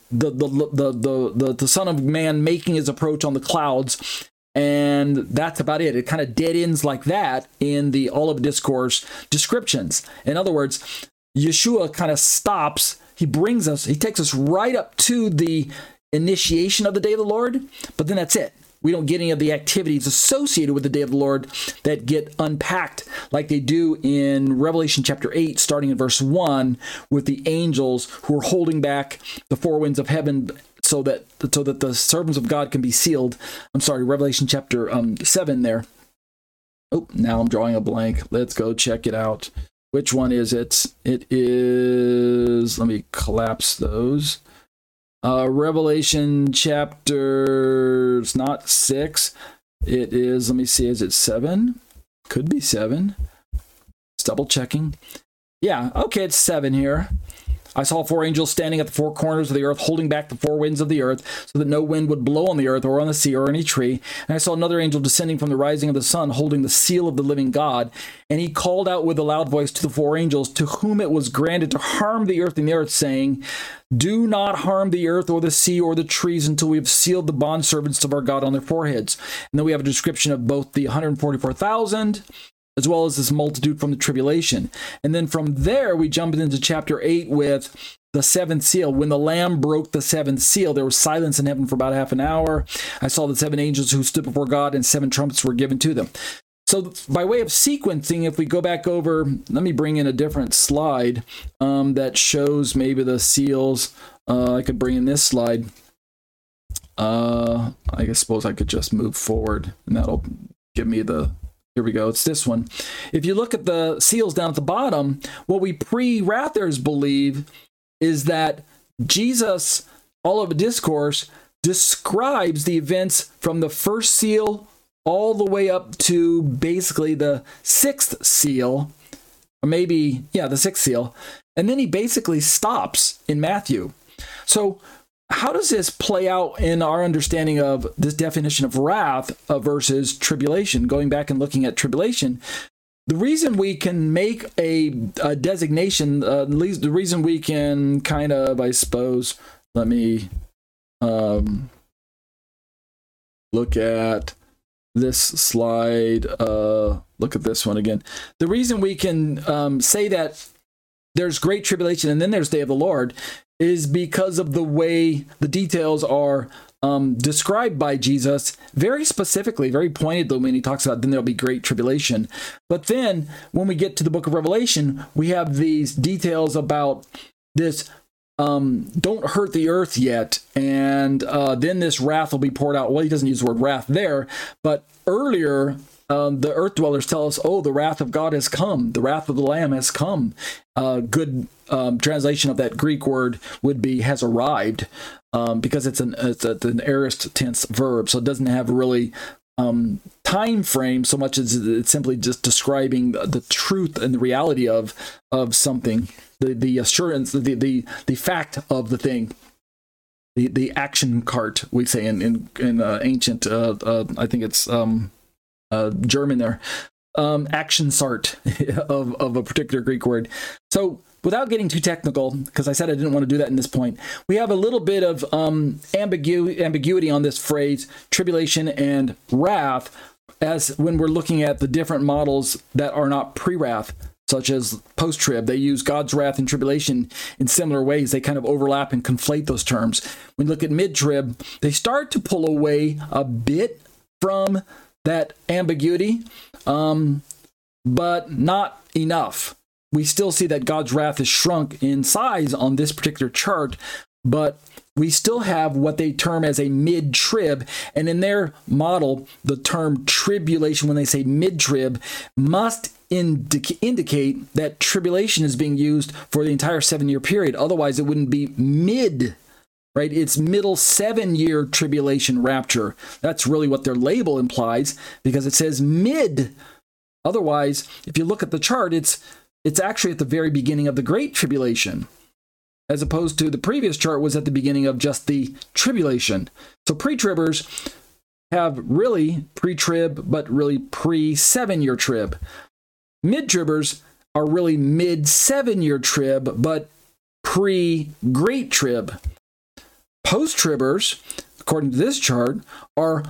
Son of Man making his approach on the clouds, and that's about it. It kind of dead ends like that in the Olivet Discourse descriptions. In other words, Yeshua kind of stops, he takes us right up to the initiation of the day of the Lord, but then that's it. We don't get any of the activities associated with the day of the Lord that get unpacked like they do in Revelation chapter 8, starting in verse 1, with the angels who are holding back the 4 winds of heaven so that the servants of God can be sealed. I'm sorry, Revelation chapter 7 there. Oh, now I'm drawing a blank. Let's go check it out. Which one is it? It is, let me collapse those. Revelation chapter, it's not 6. It is, let me see, is it 7? Could be 7. It's double checking. Yeah, okay, it's 7 here. I saw 4 angels standing at the 4 corners of the earth, holding back the 4 winds of the earth, so that no wind would blow on the earth or on the sea or any tree. And I saw another angel descending from the rising of the sun, holding the seal of the living God. And he called out with a loud voice to the 4 angels, to whom it was granted to harm the earth and the earth, saying, "Do not harm the earth or the sea or the trees until we have sealed the bondservants of our God on their foreheads." And then we have a description of both the 144,000 as well as this multitude from the tribulation. And then from there, we jump into chapter 8 with the 7th seal. When the Lamb broke the 7th seal, there was silence in heaven for about half an hour. I saw the 7 angels who stood before God, and 7 trumpets were given to them. So by way of sequencing, if we go back over, let me bring in a different slide that shows maybe the seals. I could bring in this slide. I suppose I could just move forward, and that'll give me the... Here we go. It's this one. If you look at the seals down at the bottom, what we pre-wrathers believe is that Jesus, Olivet Discourse, describes the events from the first seal all the way up to basically the 6th seal, or maybe, the 6th seal. And then he basically stops in Matthew. So how does this play out in our understanding of this definition of wrath versus tribulation? Going back and looking at tribulation, the reason we can make a designation, the reason we can kind of, I suppose, let me look at this slide. Look at this one again. The reason we can say that there's great tribulation and then there's day of the Lord is because of the way the details are described by Jesus very specifically, very pointedly when he talks about then there'll be great tribulation. But then when we get to the book of Revelation, we have these details about this don't hurt the earth yet, and then this wrath will be poured out. Well, he doesn't use the word wrath there, but earlier the earth dwellers tell us, oh, the wrath of God has come. The wrath of the Lamb has come. Good translation of that Greek word would be has arrived, because it's an aorist tense verb, so it doesn't have really time frame so much as it's simply just describing the truth and the reality of something, the assurance, the fact of the thing. The action cart, we say in ancient, I think it's German there. action sart of a particular Greek word. So without getting too technical, because I said I didn't want to do that in this point, we have a little bit of ambiguity on this phrase, tribulation and wrath, as when we're looking at the different models that are not pre-wrath, such as post-trib. They use God's wrath and tribulation in similar ways. They kind of overlap and conflate those terms. When you look at mid-trib, they start to pull away a bit from that ambiguity, but not enough. We still see that God's wrath is shrunk in size on this particular chart, but we still have what they term as a mid-trib. And in their model, the term tribulation, when they say mid-trib, must indicate that tribulation is being used for the entire 7-year period. Otherwise, it wouldn't be mid, right? It's middle 7-year tribulation rapture. That's really what their label implies, because it says mid. Otherwise, if you look at the chart, it's actually at the very beginning of the Great Tribulation, as opposed to the previous chart was at the beginning of just the tribulation. So pre-tribbers have really pre-trib, but really pre-7-year trib. Mid-tribbers are really mid-7-year trib, but pre-great trib. Post-tribbers, according to this chart, are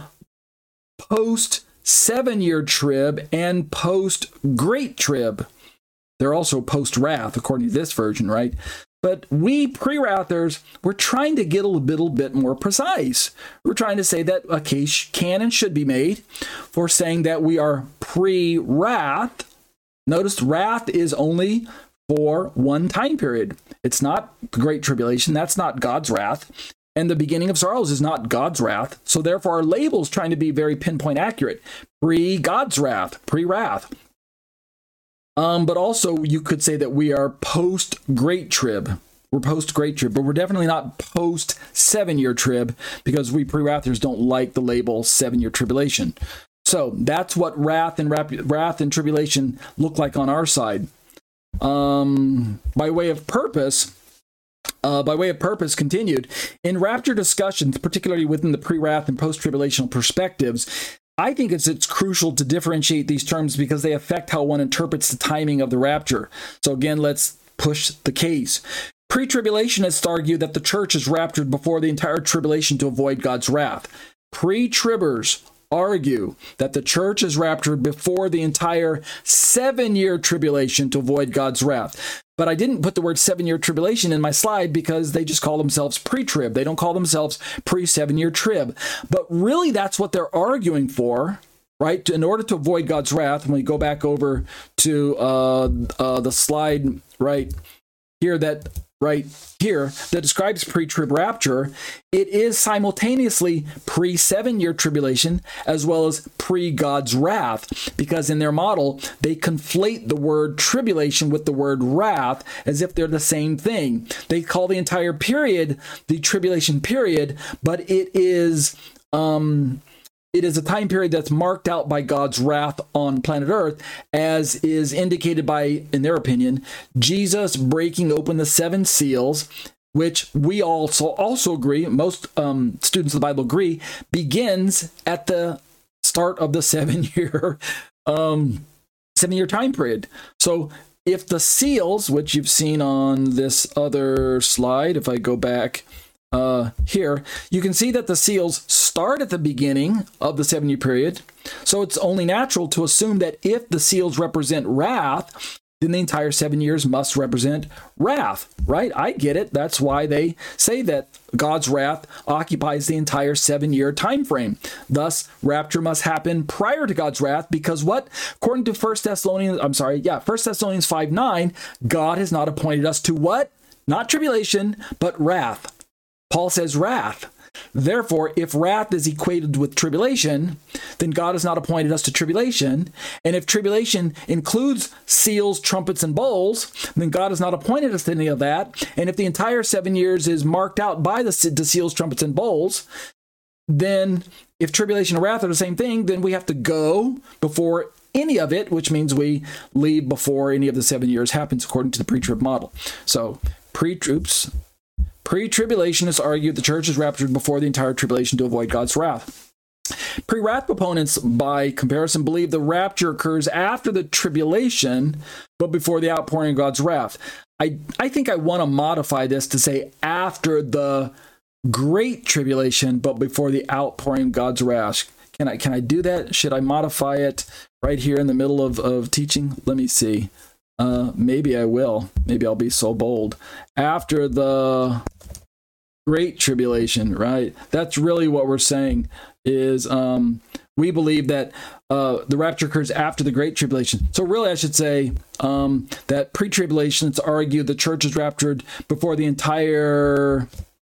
post-7-year trib and post-great trib. They're also post-wrath, according to this version, right? But we pre-wrathers, we're trying to get a little bit more precise. We're trying to say that a case can and should be made for saying that we are pre-wrath. Notice wrath is only for one time period. It's not the Great Tribulation. That's not God's wrath. And the beginning of sorrows is not God's wrath. So therefore, our label's trying to be very pinpoint accurate. Pre-God's wrath, pre-wrath. But also, you could say that we are post-Great Trib. We're post-Great Trib, but we're definitely not post-7-year trib, because we pre-wrathers don't like the label 7-year tribulation. So that's what wrath and tribulation look like on our side. By way of purpose, continued, in rapture discussions, particularly within the pre-wrath and post-tribulational perspectives, I think it's crucial to differentiate these terms because they affect how one interprets the timing of the rapture. So again, let's push the case. Pre-tribulationists argue that the church is raptured before the entire tribulation to avoid God's wrath. Pre-tribbers argue that the church is raptured before the entire 7-year tribulation to avoid God's wrath. But I didn't put the word 7-year tribulation in my slide because they just call themselves pre-trib. They don't call themselves pre-7-year trib. But really, that's what they're arguing for, right? In order to avoid God's wrath, when we go back over to the slide right here, that describes pre-trib rapture, it is simultaneously pre-7-year tribulation as well as pre-God's wrath, because in their model, they conflate the word tribulation with the word wrath as if they're the same thing. They call the entire period the tribulation period, but it is a time period that's marked out by God's wrath on planet Earth, as is indicated by, in their opinion, Jesus breaking open the 7 seals, which we also agree, most students of the Bible agree, begins at the start of the 7-year time period. So if the seals, which you've seen on this other slide, if I go back here, you can see that the seals start at the beginning of the 7-year period. So it's only natural to assume that if the seals represent wrath, then the entire 7 years must represent wrath, right? I get it. That's why they say that God's wrath occupies the entire 7-year time frame. Thus, rapture must happen prior to God's wrath, because what? According to 1 Thessalonians 5:9, God has not appointed us to what? Not tribulation, but wrath. Paul says wrath. Therefore, if wrath is equated with tribulation, then God has not appointed us to tribulation. And if tribulation includes seals, trumpets, and bowls, then God has not appointed us to any of that. And if the entire 7 years is marked out by the seals, trumpets, and bowls, then if tribulation and wrath are the same thing, then we have to go before any of it, which means we leave before any of the 7 years happens, according to the pre-trib model. So, Pre-tribulationists argue the church is raptured before the entire tribulation to avoid God's wrath. Pre-wrath proponents, by comparison, believe the rapture occurs after the tribulation, but before the outpouring of God's wrath. I think I want to modify this to say after the great tribulation, but before the outpouring of God's wrath. Can I do that? Should I modify it right here in the middle of teaching? Let me see. Maybe I will. Maybe I'll be so bold. After the great tribulation, right? That's really what we're saying is we believe that the rapture occurs after the great tribulation. So really I should say that pre-tribulationists argue the church is raptured before the entire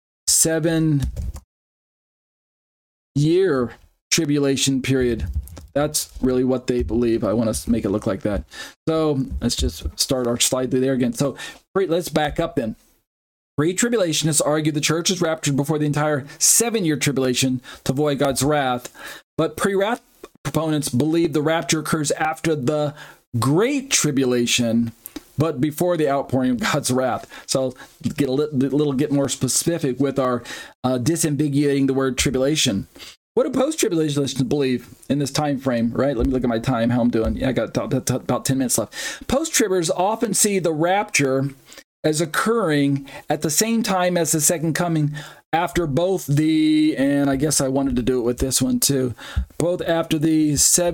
7-year tribulation period. That's really what they believe. I want to make it look like that. So let's just start our slide there again. So let's back up then. Pre-tribulationists argue the church is raptured before the entire 7-year tribulation to avoid God's wrath. But pre-wrath proponents believe the rapture occurs after the great tribulation, but before the outpouring of God's wrath. So get a little more specific with our disambiguating the word tribulation. What do post-tribulationists believe in this time frame, right? Let me look at my time, how I'm doing. Yeah, I got about 10 minutes left. Post-tribbers often see the rapture as occurring at the same time as the second coming, after both the, and I guess I wanted to do it with this one too, both after the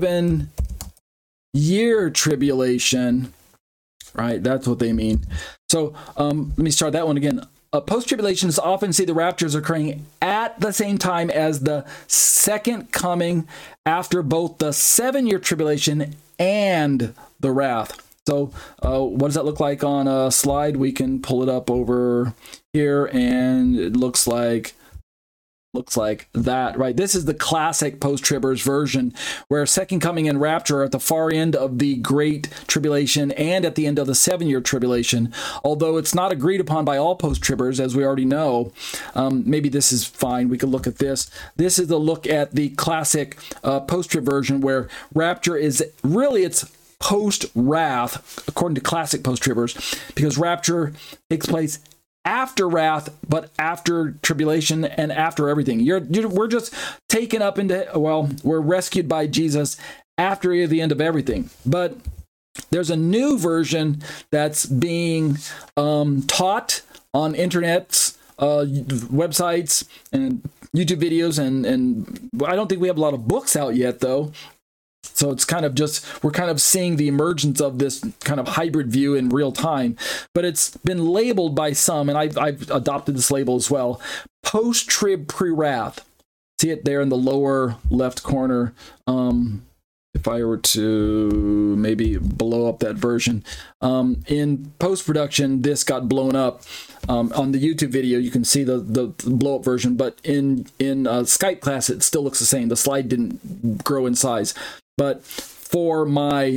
7-year tribulation, right? That's what they mean. So let me start that one again. Post-tribulationists often see the raptures occurring at the same time as the second coming, after both the 7-year tribulation and the wrath. So what does that look like on a slide? We can pull it up over here, and it looks like that, right? This is the classic post-tribbers version, where second coming and rapture are at the far end of the great tribulation and at the end of the 7-year tribulation. Although it's not agreed upon by all post-tribbers, as we already know. Maybe this is fine. We could look at this. This is a look at the classic post-trib version, where rapture is really, it's post-wrath, according to classic post-tribbers, because rapture takes place after wrath, but after tribulation and after everything. We're just taken up into, well, we're rescued by Jesus after the end of everything. But there's a new version that's being taught on internets, websites, and YouTube videos, and I don't think we have a lot of books out yet, though. So it's kind of just, we're kind of seeing the emergence of this kind of hybrid view in real time. But it's been labeled by some, and I've adopted this label as well, post-trib pre-wrath. See it there in the lower left corner. If I were to maybe blow up that version. In post-production, this got blown up. On the YouTube video, you can see the blow-up version, but in Skype class, it still looks the same. The slide didn't grow in size. But for my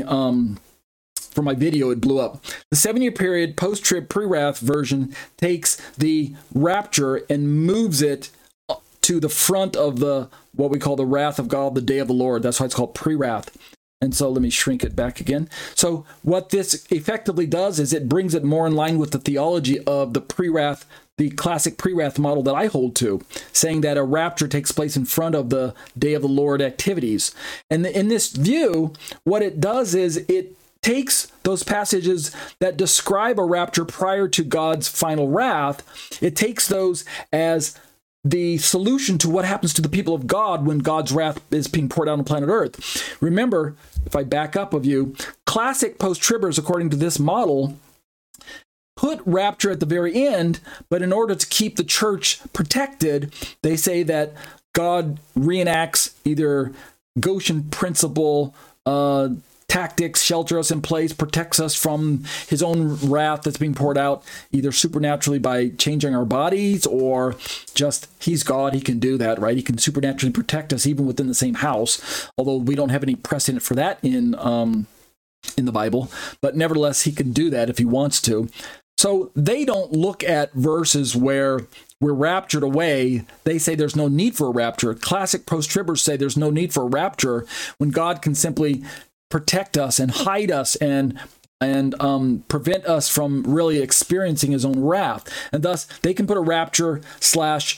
video, it blew up. The 7-year period post-trib pre-wrath version takes the rapture and moves it to the front of the what we call the wrath of God, the day of the Lord. That's why it's called pre-wrath. And so let me shrink it back again. So what this effectively does is it brings it more in line with the theology of the pre-wrath, the classic pre-wrath model that I hold to, saying that a rapture takes place in front of the day of the Lord activities. And in this view, what it does is it takes those passages that describe a rapture prior to God's final wrath, it takes those as the solution to what happens to the people of God when God's wrath is being poured out on planet Earth. Remember, if I back up of you, classic post-tribbers, according to this model, put rapture at the very end, but in order to keep the church protected, they say that God reenacts either Goshen principle tactics, shelter us in place, protects us from his own wrath that's being poured out, either supernaturally by changing our bodies or just, he's God, he can do that, right? He can supernaturally protect us even within the same house, although we don't have any precedent for that in the Bible, but nevertheless, he can do that if he wants to. So they don't look at verses where we're raptured away. They say there's no need for a rapture. Classic post-tribbers say there's no need for a rapture when God can simply protect us and hide us and prevent us from really experiencing his own wrath. And thus, they can put a rapture /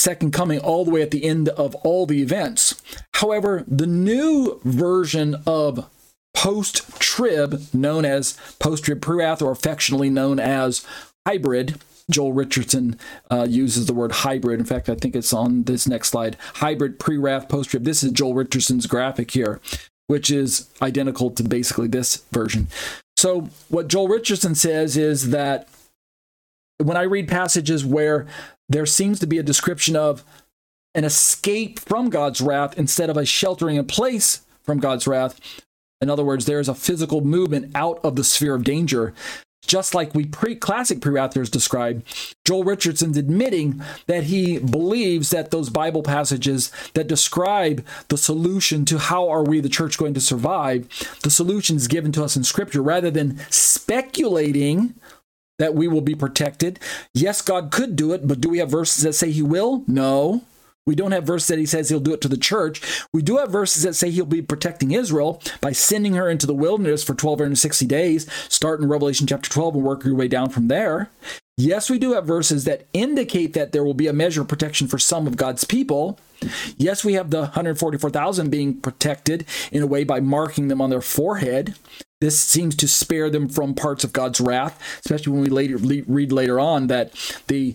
second coming all the way at the end of all the events. However, the new version of post-trib, known as post-trib pre-wrath, or affectionately known as hybrid. Joel Richardson uses the word hybrid. In fact, I think it's on this next slide. Hybrid pre-wrath post-trib. This is Joel Richardson's graphic here, which is identical to basically this version. So what Joel Richardson says is that when I read passages where there seems to be a description of an escape from God's wrath instead of a sheltering in place from God's wrath, in other words, there is a physical movement out of the sphere of danger, just like we classic pre-wrathers describe. Joel Richardson's admitting that he believes that those Bible passages that describe the solution to how are we, the church, going to survive, the solution is given to us in Scripture, rather than speculating that we will be protected. Yes, God could do it, but do we have verses that say he will? No. We don't have verses that he says he'll do it to the church. We do have verses that say he'll be protecting Israel by sending her into the wilderness for 1260 days. Start in Revelation chapter 12 and work your way down from there. Yes, we do have verses that indicate that there will be a measure of protection for some of God's people. Yes, we have the 144,000 being protected in a way by marking them on their forehead. This seems to spare them from parts of God's wrath, especially when we read later on that the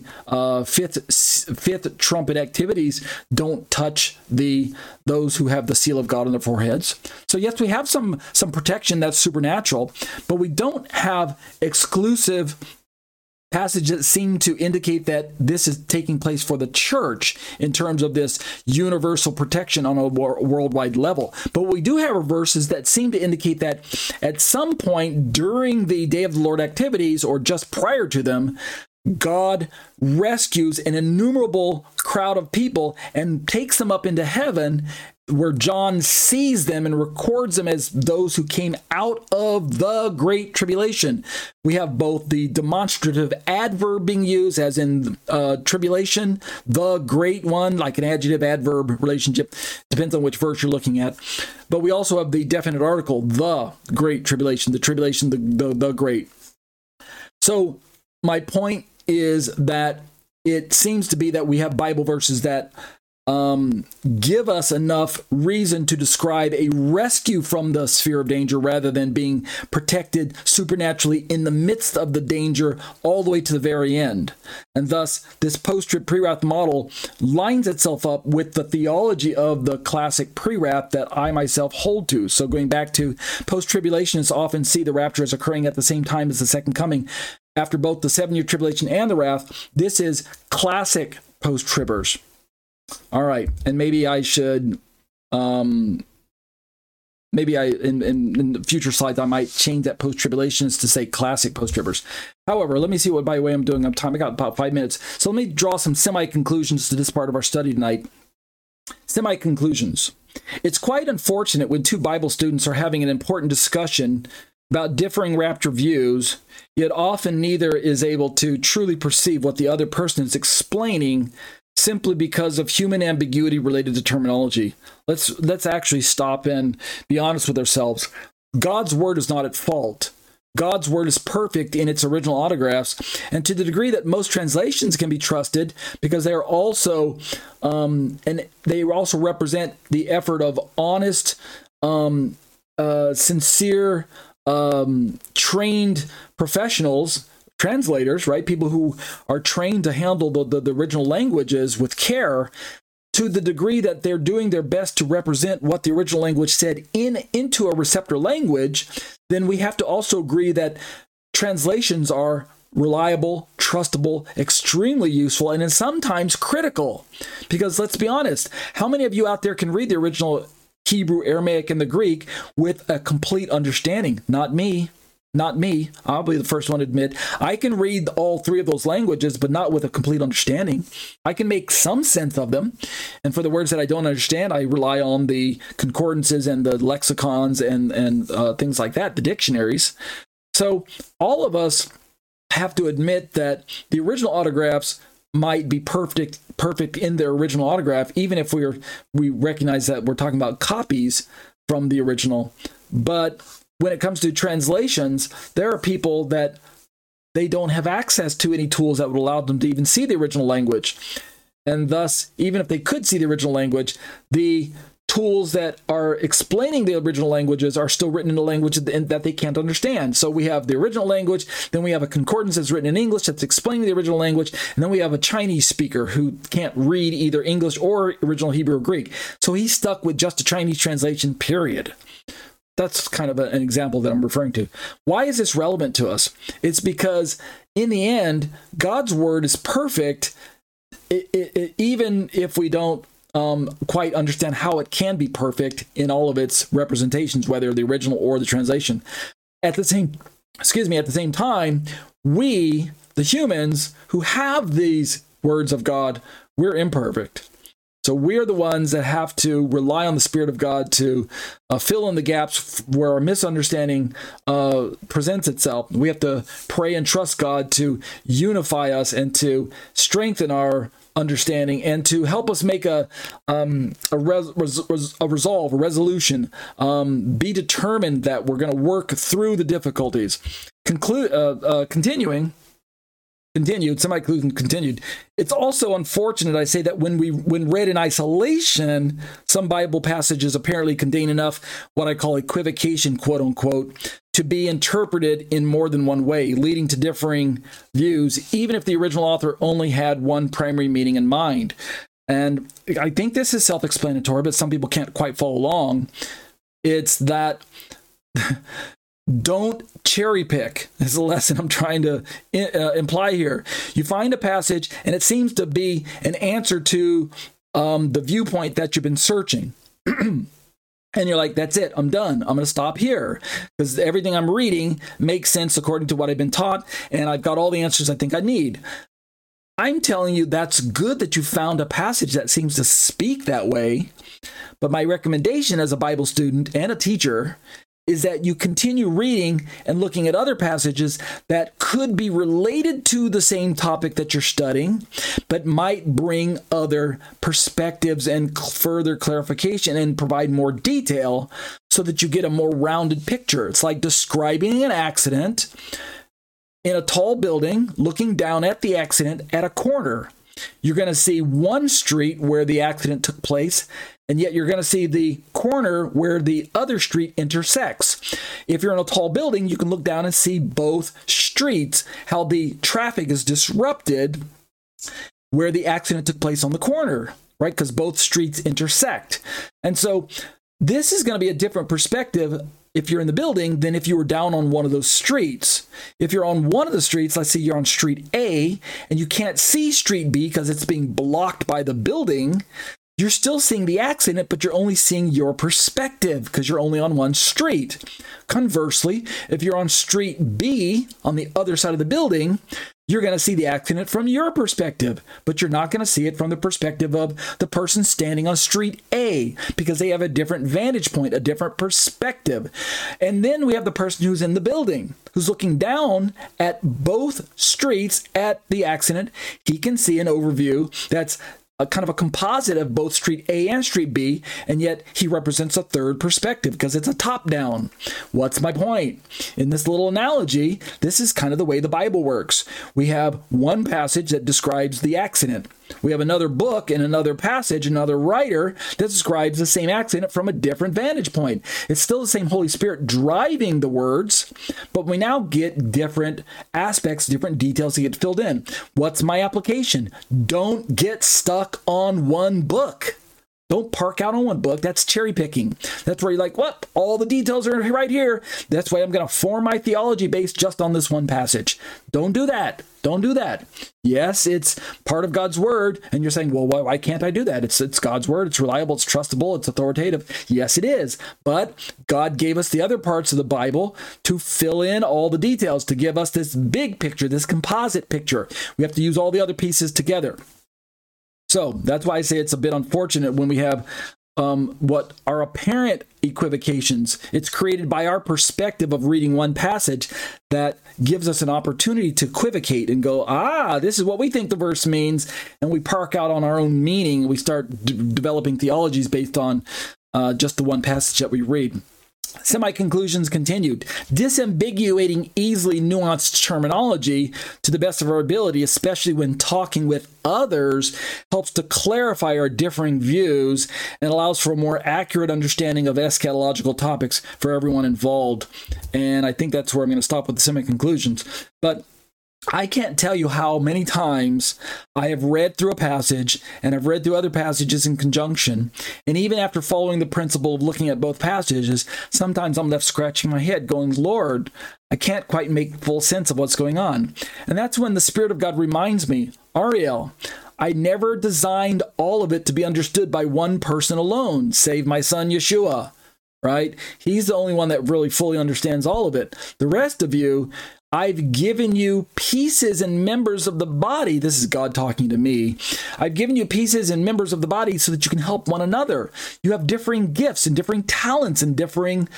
fifth trumpet activities don't touch those who have the seal of God on their foreheads. So yes, we have some protection that's supernatural, but we don't have exclusive passages that seem to indicate that this is taking place for the church in terms of this universal protection on a worldwide level. But we do have verses that seem to indicate that at some point during the Day of the Lord activities, or just prior to them, God rescues an innumerable crowd of people and takes them up into heaven, where John sees them and records them as those who came out of the Great Tribulation. We have both the demonstrative adverb being used, as in tribulation, the great one, like an adjective adverb relationship, depends on which verse you're looking at. But we also have the definite article, the Great Tribulation, the tribulation, the great. So my point is that it seems to be that we have Bible verses that give us enough reason to describe a rescue from the sphere of danger, rather than being protected supernaturally in the midst of the danger all the way to the very end. And thus, this post-trib pre-wrath model lines itself up with the theology of the classic pre-wrath that I myself hold to. So going back to post-tribulationists often see the rapture as occurring at the same time as the second coming, after both the 7-year tribulation and the wrath. This is classic post-tribbers. All right, and maybe I should, in the future slides, I might change that post-tribulationists to say classic post-tribbers. However, let me see what, by the way, I'm doing on time. I got about 5 minutes. So let me draw some semi-conclusions to this part of our study tonight. Semi-conclusions. It's quite unfortunate when two Bible students are having an important discussion about differing rapture views, yet often neither is able to truly perceive what the other person is explaining, simply because of human ambiguity related to terminology. Let's actually stop and be honest with ourselves. God's word is not at fault. God's word is perfect in its original autographs, and to the degree that most translations can be trusted, because they are also they also represent the effort of honest, sincere, trained professionals, translators, right? People who are trained to handle the original languages with care, to the degree that they're doing their best to represent what the original language said into a receptor language, then we have to also agree that translations are reliable, trustable, extremely useful, and sometimes critical. Because let's be honest, how many of you out there can read the original Hebrew, Aramaic, and the Greek with a complete understanding? Not me. Not me. I'll be the first one to admit. I can read all three of those languages, but not with a complete understanding. I can make some sense of them. And for the words that I don't understand, I rely on the concordances and the lexicons and things like that, the dictionaries. So all of us have to admit that the original autographs might be perfect in their original autograph, even if we recognize that we're talking about copies from the original. But when it comes to translations, there are people that they don't have access to any tools that would allow them to even see the original language. And thus, even if they could see the original language, the tools that are explaining the original languages are still written in a language that they can't understand. So we have the original language, then we have a concordance that's written in English that's explaining the original language, and then we have a Chinese speaker who can't read either English or original Hebrew or Greek. So he's stuck with just a Chinese translation, period. That's kind of an example that I'm referring to. Why is this relevant to us? It's because in the end, God's word is perfect, even if we don't quite understand how it can be perfect in all of its representations, whether the original or the translation. At the same time, we, the humans who have these words of God, we're imperfect. So we're the ones that have to rely on the Spirit of God to fill in the gaps where our misunderstanding presents itself. We have to pray and trust God to unify us and to strengthen our understanding and to help us make a resolve, a resolution, be determined that we're going to work through the difficulties. Continued. It's also unfortunate, I say, that when read in isolation, some Bible passages apparently contain enough what I call equivocation, quote unquote, to be interpreted in more than one way, leading to differing views, even if the original author only had one primary meaning in mind. And I think this is self-explanatory, but some people can't quite follow along. It's that don't cherry pick is the lesson I'm trying to imply here. You find a passage and it seems to be an answer to the viewpoint that you've been searching. And you're like, that's it, I'm done. I'm going to stop here because everything I'm reading makes sense according to what I've been taught, and I've got all the answers I think I need. I'm telling you that's good that you found a passage that seems to speak that way, but my recommendation as a Bible student and a teacher is that you continue reading and looking at other passages that could be related to the same topic that you're studying, but might bring other perspectives and further clarification and provide more detail so that you get a more rounded picture. It's like describing an accident in a tall building, looking down at the accident at a corner. You're going to see one street where the accident took place, and yet you're going to see the corner where the other street intersects. If you're in a tall building, you can look down and see both streets, how the traffic is disrupted where the accident took place on the corner, right? Because both streets intersect. And so this is going to be a different perspective if you're in the building than if you were down on one of those streets. If you're on one of the streets, let's say you're on street A, and you can't see street B because it's being blocked by the building, you're still seeing the accident, but you're only seeing your perspective because you're only on one street. Conversely, if you're on street B on the other side of the building, you're going to see the accident from your perspective, but you're not going to see it from the perspective of the person standing on street A because they have a different vantage point, a different perspective. And then we have the person who's in the building, who's looking down at both streets at the accident. He can see an overview that's a kind of a composite of both street A and street B, and yet he represents a third perspective because it's a top-down. What's my point? In this little analogy, this is kind of the way the Bible works. We have one passage that describes the accident. We have another book and another passage, another writer that describes the same accident from a different vantage point. It's still the same Holy Spirit driving the words, but we now get different aspects, different details to get filled in. What's my application? Don't get stuck on one book. Don't park out on one book. That's cherry picking. That's where you're like, what? All the details are right here. That's why I'm going to form my theology based just on this one passage. Don't do that. Don't do that. Yes, it's part of God's word. And you're saying, well, why can't I do that? It's God's word. It's reliable. It's trustable. It's authoritative. Yes, it is. But God gave us the other parts of the Bible to fill in all the details, to give us this big picture, this composite picture. We have to use all the other pieces together. So that's why I say it's a bit unfortunate when we have what are apparent equivocations. It's created by our perspective of reading one passage that gives us an opportunity to equivocate and go, this is what we think the verse means. And we park out on our own meaning. We start developing theologies based on just the one passage that we read. Semi-conclusions continued. Disambiguating easily nuanced terminology to the best of our ability, especially when talking with others, helps to clarify our differing views and allows for a more accurate understanding of eschatological topics for everyone involved. And I think that's where I'm going to stop with the semi-conclusions. But I can't tell you how many times I have read through a passage and I've read through other passages in conjunction. And even after following the principle of looking at both passages, sometimes I'm left scratching my head going, Lord, I can't quite make full sense of what's going on. And that's when the Spirit of God reminds me, Ariel, I never designed all of it to be understood by one person alone, save my son Yeshua, right? He's the only one that really fully understands all of it. The rest of you, I've given you pieces and members of the body. This is God talking to me. I've given you pieces and members of the body so that you can help one another. You have differing gifts and differing talents and differing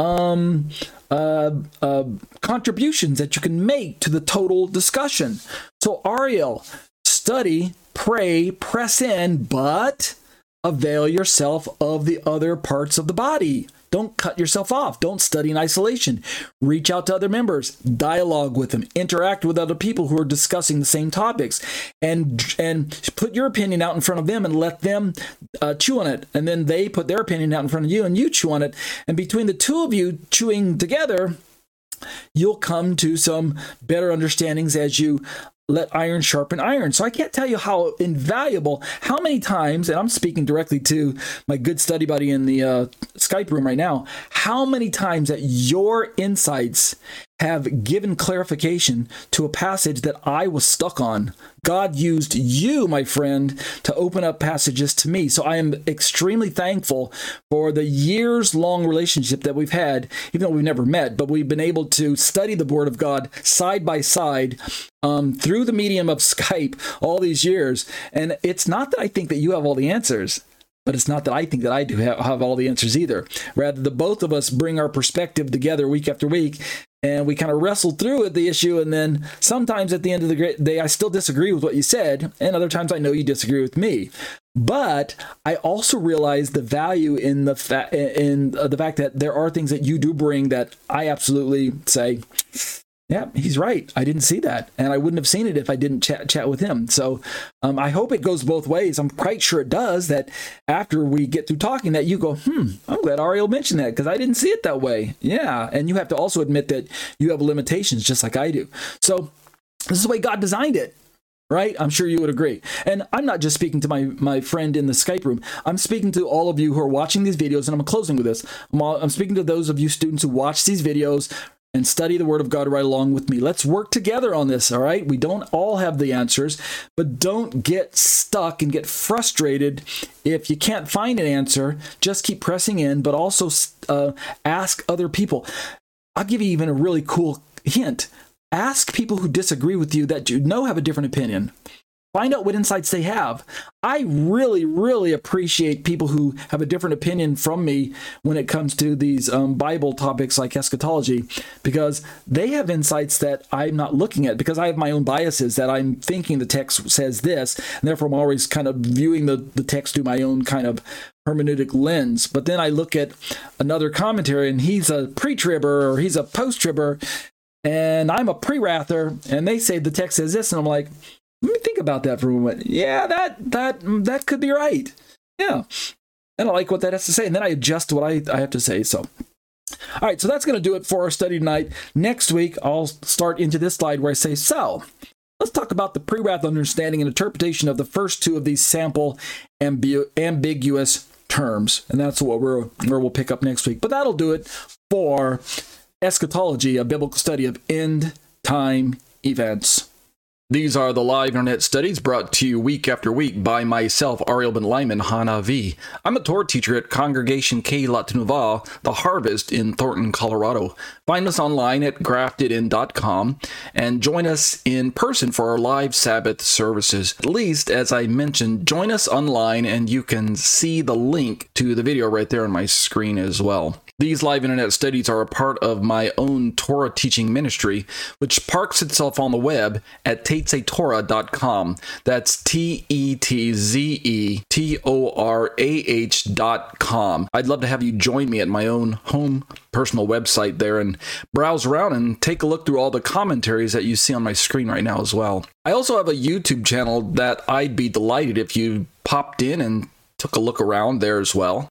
contributions that you can make to the total discussion. So Ariel, study, pray, press in, but avail yourself of the other parts of the body. Don't cut yourself off. Don't study in isolation. Reach out to other members. Dialogue with them. Interact with other people who are discussing the same topics. And put your opinion out in front of them and let them chew on it. And then they put their opinion out in front of you and you chew on it. And between the two of you chewing together, you'll come to some better understandings as you let iron sharpen iron. So I can't tell you how invaluable, how many times, and I'm speaking directly to my good study buddy in the Skype room right now, how many times that your insights have given clarification to a passage that I was stuck on. God used you, my friend, to open up passages to me. So I am extremely thankful for the years-long relationship that we've had, even though we've never met, but we've been able to study the Word of God side by side through the medium of Skype all these years. And it's not that I think that you have all the answers, but it's not that I think that I do have all the answers either. Rather, the both of us bring our perspective together week after week, and we kind of wrestle through the issue, and then sometimes at the end of the day, I still disagree with what you said, and other times I know you disagree with me. But I also realize the value in the fact that there are things that you do bring that I absolutely say, yeah, he's right. I didn't see that. And I wouldn't have seen it if I didn't chat with him. So I hope it goes both ways. I'm quite sure it does, that after we get through talking that you go, I'm glad Ariel mentioned that because I didn't see it that way. Yeah. And you have to also admit that you have limitations just like I do. So this is the way God designed it. Right? I'm sure you would agree. And I'm not just speaking to my friend in the Skype room. I'm speaking to all of you who are watching these videos, and I'm closing with this. I'm speaking to those of you students who watch these videos and study the Word of God right along with me. Let's work together on this, all right? We don't all have the answers, but don't get stuck and get frustrated if you can't find an answer. Just keep pressing in, but also ask other people. I'll give you even a really cool hint. Ask people who disagree with you that you know have a different opinion. Find out what insights they have. I really, really appreciate people who have a different opinion from me when it comes to these Bible topics like eschatology, because they have insights that I'm not looking at, because I have my own biases that I'm thinking the text says this, and therefore I'm always kind of viewing the text through my own kind of hermeneutic lens. But then I look at another commentary and he's a pre-tribber or he's a post-tribber, and I'm a pre-wrather, and they say the text says this, and I'm like, let me think about that for a moment. Yeah, that could be right. Yeah. And I like what that has to say. And then I adjust what I have to say. So, all right. So that's going to do it for our study tonight. Next week, I'll start into this slide where I say, so let's talk about the pre-wrath understanding and interpretation of the first two of these sample ambiguous terms. And that's what where we'll pick up next week. But that'll do it for eschatology, a biblical study of end time events. These are the live internet studies brought to you week after week by myself, Ariel Ben Lyman Hanavi. I'm a Torah teacher at Congregation Keilat Tenuvah, The Harvest in Thornton, Colorado. Find us online at graftedin.com and join us in person for our live Sabbath services. At least, as I mentioned, join us online and you can see the link to the video right there on my screen as well. These live internet studies are a part of my own Torah teaching ministry, which parks itself on the web at tetzetorah.com. That's tetzetorah.com. I'd love to have you join me at my own home personal website there and browse around and take a look through all the commentaries that you see on my screen right now as well. I also have a YouTube channel that I'd be delighted if you popped in and took a look around there as well.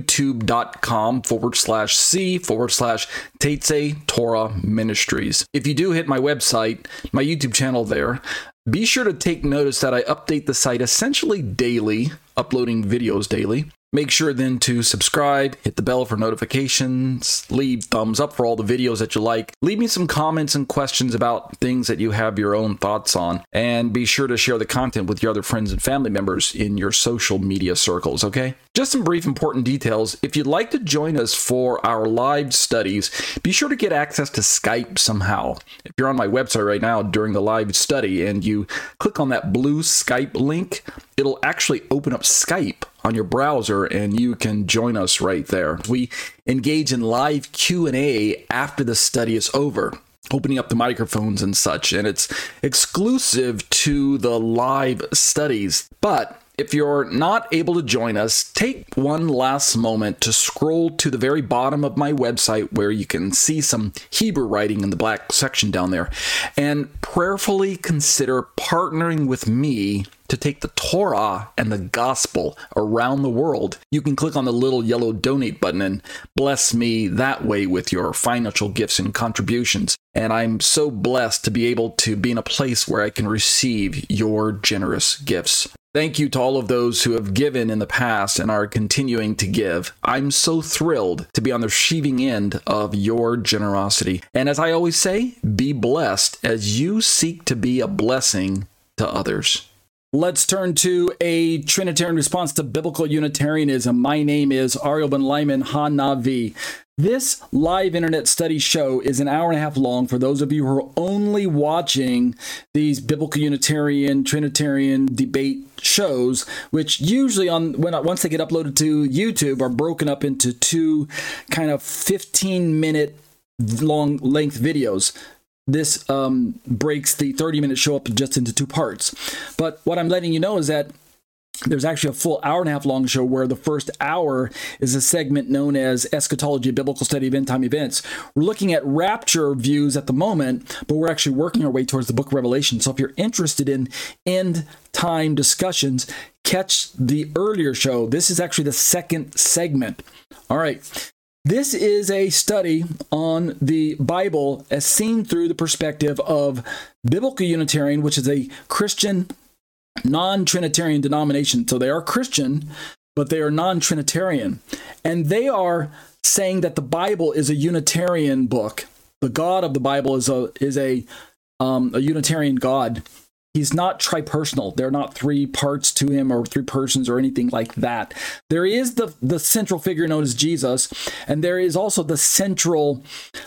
youtube.com/c/Tetze Torah Ministries. If you do hit my website, my YouTube channel there, be sure to take notice that I update the site essentially daily, uploading videos daily. Make sure then to subscribe, hit the bell for notifications, leave thumbs up for all the videos that you like. Leave me some comments and questions about things that you have your own thoughts on. And be sure to share the content with your other friends and family members in your social media circles, okay? Just some brief important details. If you'd like to join us for our live studies, be sure to get access to Skype somehow. If you're on my website right now during the live study and you click on that blue Skype link, it'll actually open up Skype on your browser and you can join us right there. We engage in live Q&A after the study is over, opening up the microphones and such, and it's exclusive to the live studies. But if you're not able to join us, take one last moment to scroll to the very bottom of my website where you can see some Hebrew writing in the black section down there, and prayerfully consider partnering with me to take the Torah and the gospel around the world. You can click on the little yellow donate button and bless me that way with your financial gifts and contributions. And I'm so blessed to be able to be in a place where I can receive your generous gifts. Thank you to all of those who have given in the past and are continuing to give. I'm so thrilled to be on the receiving end of your generosity. And as I always say, be blessed as you seek to be a blessing to others. Let's turn to a Trinitarian response to biblical Unitarianism. My name is Ariel Ben Lyman HaNavi. This live internet study show is an hour and a half long for those of you who are only watching these biblical Unitarian, Trinitarian debate shows, which usually once they get uploaded to YouTube are broken up into two kind of 15-minute long length videos. This breaks the 30-minute show up just into two parts. But what I'm letting you know is that there's actually a full hour and a half long show where the first hour is a segment known as Eschatology, a Biblical Study of End Time Events. We're looking at rapture views at the moment, but we're actually working our way towards the book of Revelation. So if you're interested in end time discussions, catch the earlier show. This is actually the second segment. All right. This is a study on the Bible as seen through the perspective of Biblical Unitarian, which is a Christian non-Trinitarian denomination. So they are Christian, but they are non-Trinitarian. And they are saying that the Bible is a Unitarian book. The God of the Bible is a Unitarian God. He's not tripersonal. There are not three parts to him or three persons or anything like that. There is the central figure known as Jesus, and there is also the central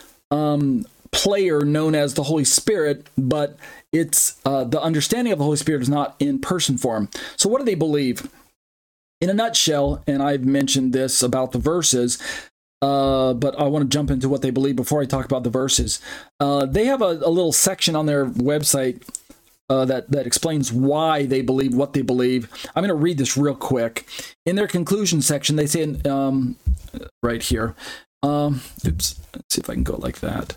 player known as the Holy Spirit, but it's the understanding of the Holy Spirit is not in person form. So what do they believe? In a nutshell, and I've mentioned this about the verses, but I want to jump into what they believe before I talk about the verses. They have a little section on their website that explains why they believe what they believe. I'm going to read this real quick. In their conclusion section, they say, right here, oops, let's see if I can go like that.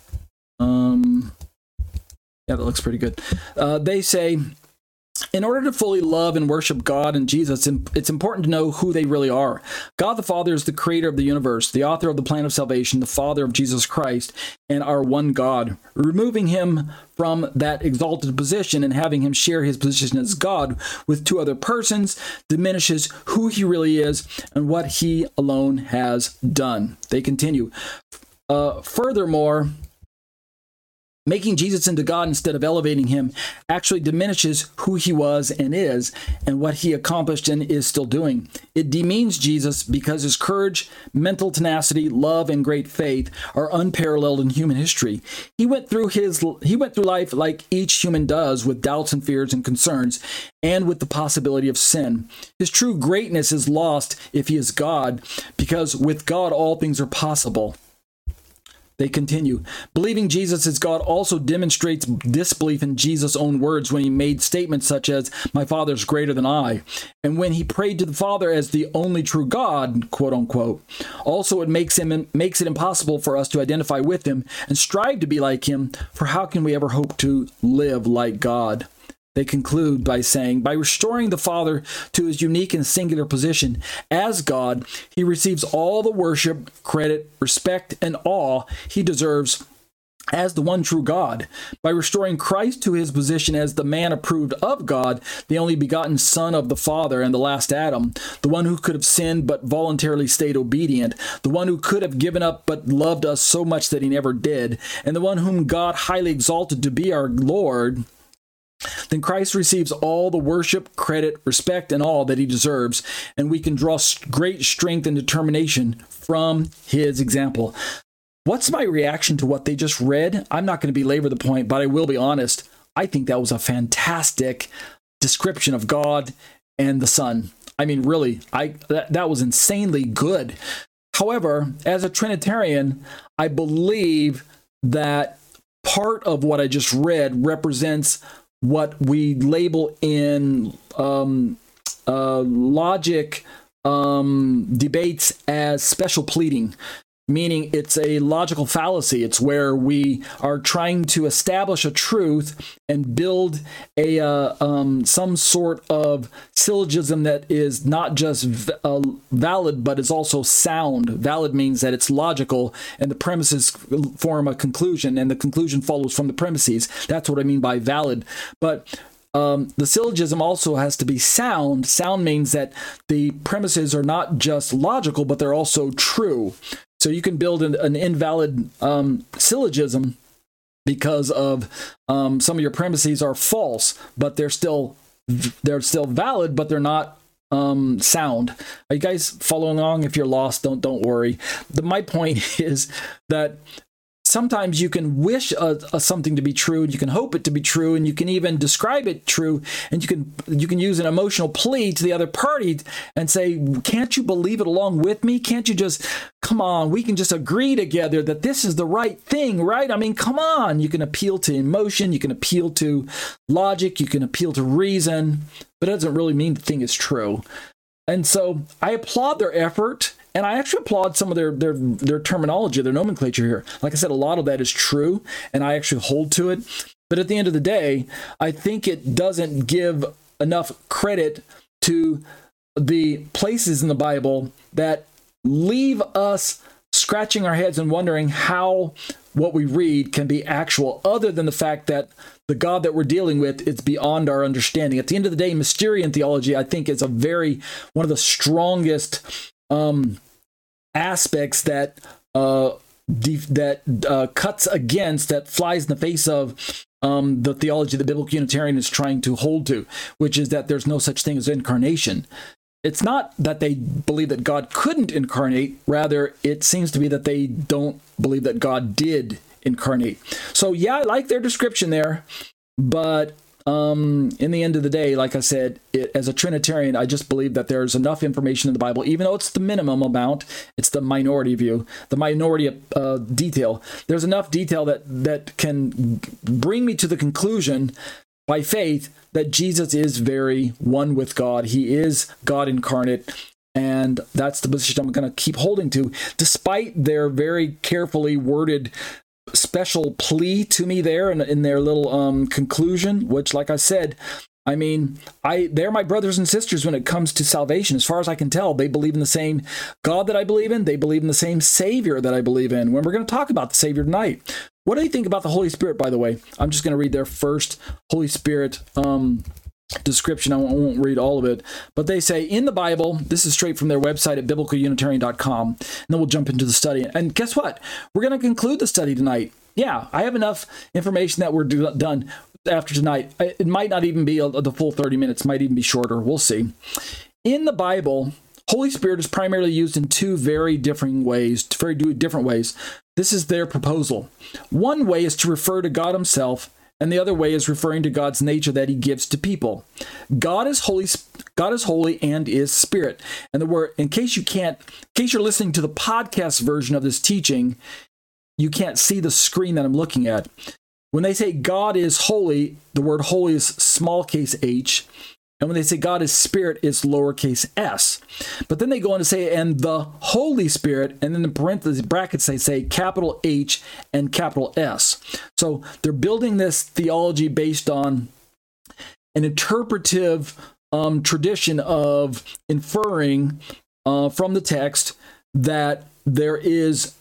Yeah, that looks pretty good. They say, in order to fully love and worship God and Jesus, it's important to know who they really are. God the Father is the creator of the universe, the author of the plan of salvation, the Father of Jesus Christ, and our one God. Removing him from that exalted position and having him share his position as God with two other persons diminishes who he really is and what he alone has done. They continue. Furthermore, Making Jesus into God instead of elevating him actually diminishes who he was and is and what he accomplished and is still doing. It demeans Jesus because his courage, mental tenacity, love, and great faith are unparalleled in human history. He went through life like each human does, with doubts and fears and concerns, and with the possibility of sin. His true greatness is lost if he is God, because with God all things are possible. They continue, believing Jesus is God also demonstrates disbelief in Jesus' own words when he made statements such as, "My Father is greater than I," and when he prayed to the Father as the only true God, quote unquote. Also, it makes it impossible for us to identify with him and strive to be like him, for how can we ever hope to live like God? They conclude by saying, by restoring the Father to his unique and singular position as God, he receives all the worship, credit, respect, and awe he deserves as the one true God. By restoring Christ to his position as the man approved of God, the only begotten Son of the Father and the last Adam, the one who could have sinned but voluntarily stayed obedient, the one who could have given up but loved us so much that he never did, and the one whom God highly exalted to be our Lord, then Christ receives all the worship, credit, respect, and all that he deserves, and we can draw great strength and determination from his example. What's my reaction to what they just read? I'm not going to belabor the point, but I will be honest. I think that was a fantastic description of God and the Son. I mean, really, that was insanely good. However, as a Trinitarian, I believe that part of what I just read represents what we label in logic debates as special pleading, meaning it's a logical fallacy. It's where we are trying to establish a truth and build a some sort of syllogism that is not just valid, but is also sound. Valid means that it's logical, and the premises form a conclusion, and the conclusion follows from the premises. That's what I mean by valid. But the syllogism also has to be sound. Sound means that the premises are not just logical, but they're also true. So you can build an invalid syllogism because of some of your premises are false, but they're still valid, but they're not sound. Are you guys following along? If you're lost, don't worry. My point is that sometimes you can wish something to be true, and you can hope it to be true, and you can even describe it true, and you can use an emotional plea to the other party and say, can't you believe it along with me? Can't you just, come on, we can just agree together that this is the right thing, right? I mean, come on. You can appeal to emotion, you can appeal to logic, you can appeal to reason, but it doesn't really mean the thing is true. And so I applaud their effort. And I actually applaud some of their terminology, their nomenclature here. Like I said, a lot of that is true, and I actually hold to it. But at the end of the day, I think it doesn't give enough credit to the places in the Bible that leave us scratching our heads and wondering how what we read can be actual, other than the fact that the God that we're dealing with is beyond our understanding. At the end of the day, Mysterian theology, I think, is one of the strongest aspects that cuts against, that flies in the face of the theology the Biblical Unitarian is trying to hold to, which is that there's no such thing as incarnation. It's not that they believe that God couldn't incarnate, rather it seems to be that they don't believe that God did incarnate. So yeah, I like their description there, but in the end of the day, like I said, as a Trinitarian, I just believe that there's enough information in the Bible, even though it's the minimum amount, it's the minority view, the minority detail. There's enough detail that can bring me to the conclusion by faith that Jesus is very one with God. He is God incarnate. And that's the position I'm going to keep holding to, despite their very carefully worded special plea to me there in their little conclusion, which, like I said, I mean, they're my brothers and sisters when it comes to salvation. As far as I can tell, they believe in the same God that I believe in. They believe in the same Savior that I believe in. When we're going to talk about the Savior tonight. What do you think about the Holy Spirit, by the way? I'm just going to read their first Holy Spirit description. I won't read all of it, but they say in the Bible, this is straight from their website at biblicalunitarian.com, and then we'll jump into the study. And guess what? We're going to conclude the study tonight yeah, I have enough information that we're done after tonight. It might not even be the full 30 minutes, might even be shorter. We'll see. In the Bible, Holy Spirit is primarily used in two very different ways. This is their proposal. One way is to refer to God himself, and the other way is referring to God's nature that he gives to people. God is holy and is spirit. And the word, in case you're listening to the podcast version of this teaching, you can't see the screen that I'm looking at. When they say God is holy, the word holy is small case h. And when they say God is spirit, it's lowercase s. But then they go on to say, and the Holy Spirit, and then in parentheses, brackets, they say capital H and capital S. So they're building this theology based on an interpretive tradition of inferring from the text that there's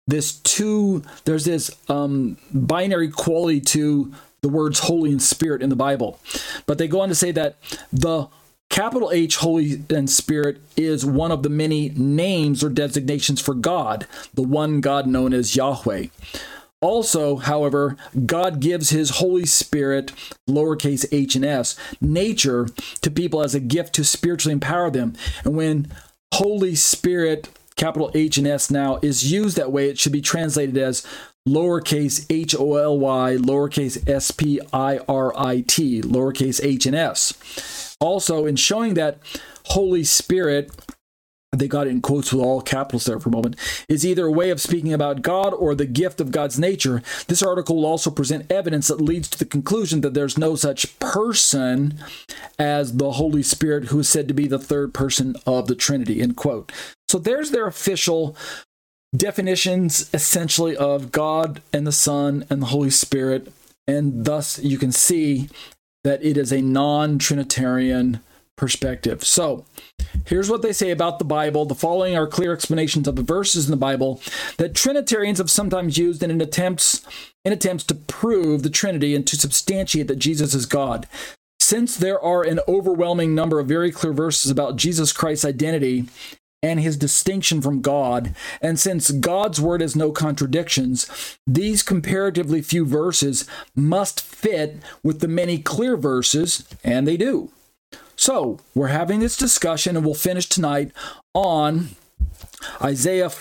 this binary quality to the words holy and spirit in the Bible. But they go on to say that the capital H, Holy and Spirit, is one of the many names or designations for God, the one God known as Yahweh. Also, however, God gives his Holy Spirit, lowercase h and s, nature to people as a gift to spiritually empower them. And when Holy Spirit, capital H and S now, is used that way, it should be translated as lowercase h-o-l-y, lowercase s-p-i-r-i-t, lowercase h and s. Also, in showing that Holy Spirit, they got it in quotes with all capitals there for a moment, is either a way of speaking about God or the gift of God's nature, this article will also present evidence that leads to the conclusion that there's no such person as the Holy Spirit, who is said to be the third person of the Trinity, end quote. So there's their official definitions, essentially, of God and the Son and the Holy Spirit, and thus you can see that it is a non-Trinitarian perspective. So here's what they say about the Bible. The following are clear explanations of the verses in the Bible that Trinitarians have sometimes used in attempts to prove the Trinity and to substantiate that Jesus is God. Since there are an overwhelming number of very clear verses about Jesus Christ's identity and his distinction from God, and since God's word has no contradictions, these comparatively few verses must fit with the many clear verses, and they do. So, we're having this discussion, and we'll finish tonight on Isaiah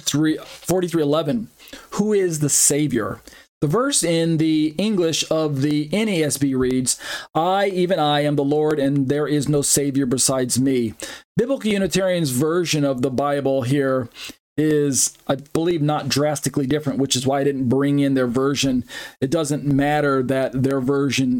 43:11. Who is the Savior? The verse in the English of the NASB reads, I, even I, am the Lord, and there is no Savior besides me. Biblical Unitarian's version of the Bible here is, I believe, not drastically different, which is why I didn't bring in their version. It doesn't matter that their version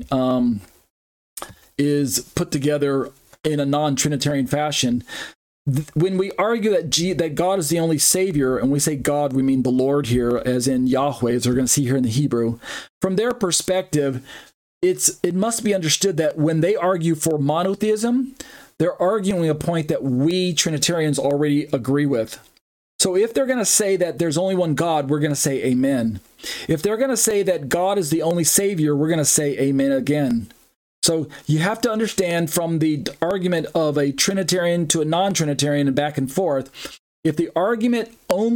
is put together in a non-Trinitarian fashion. When we argue that God is the only Savior, and we say God, we mean the Lord here, as in Yahweh, as we're going to see here in the Hebrew, from their perspective, it must be understood that when they argue for monotheism, they're arguing a point that we Trinitarians already agree with. So if they're going to say that there's only one God, we're going to say amen. If they're going to say that God is the only Savior, we're going to say amen again. So you have to understand, from the argument of a Trinitarian to a non-Trinitarian and back and forth, if the argument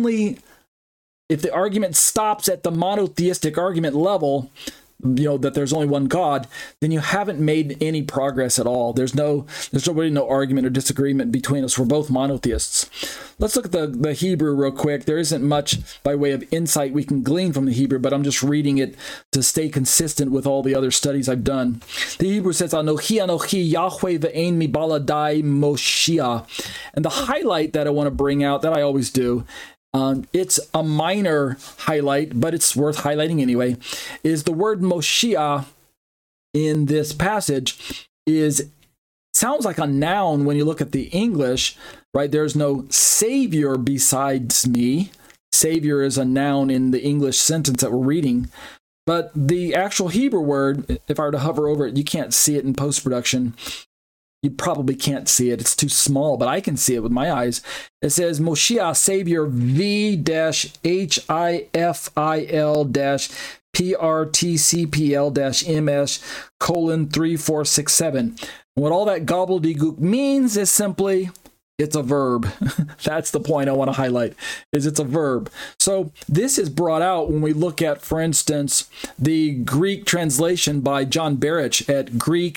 stops at the monotheistic argument level, that there's only one God, then you haven't made any progress at all. There's really no argument or disagreement between us. We're both monotheists. Let's look at the Hebrew real quick. There isn't much by way of insight we can glean from the Hebrew, but I'm just reading it to stay consistent with all the other studies I've done. The Hebrew says, Anochi, Anochi, Yahweh ve'ein mi baladai Moshiach. And the highlight that I want to bring out, that I always do, it's a minor highlight, but it's worth highlighting anyway, is the word Moshiach in this passage sounds like a noun when you look at the English, right? There's no Savior besides me. Savior is a noun in the English sentence that we're reading. But the actual Hebrew word, if I were to hover over it, you can't see it in post-production. You probably can't see it. It's too small, but I can see it with my eyes. It says, Moshiach, Savior, V-HIFIL-PRTCPL-MS:3467. And what all that gobbledygook means is simply, It's a verb. That's the point I want to highlight, is it's a verb. So this is brought out when we look at, for instance, the Greek translation by John Barrich at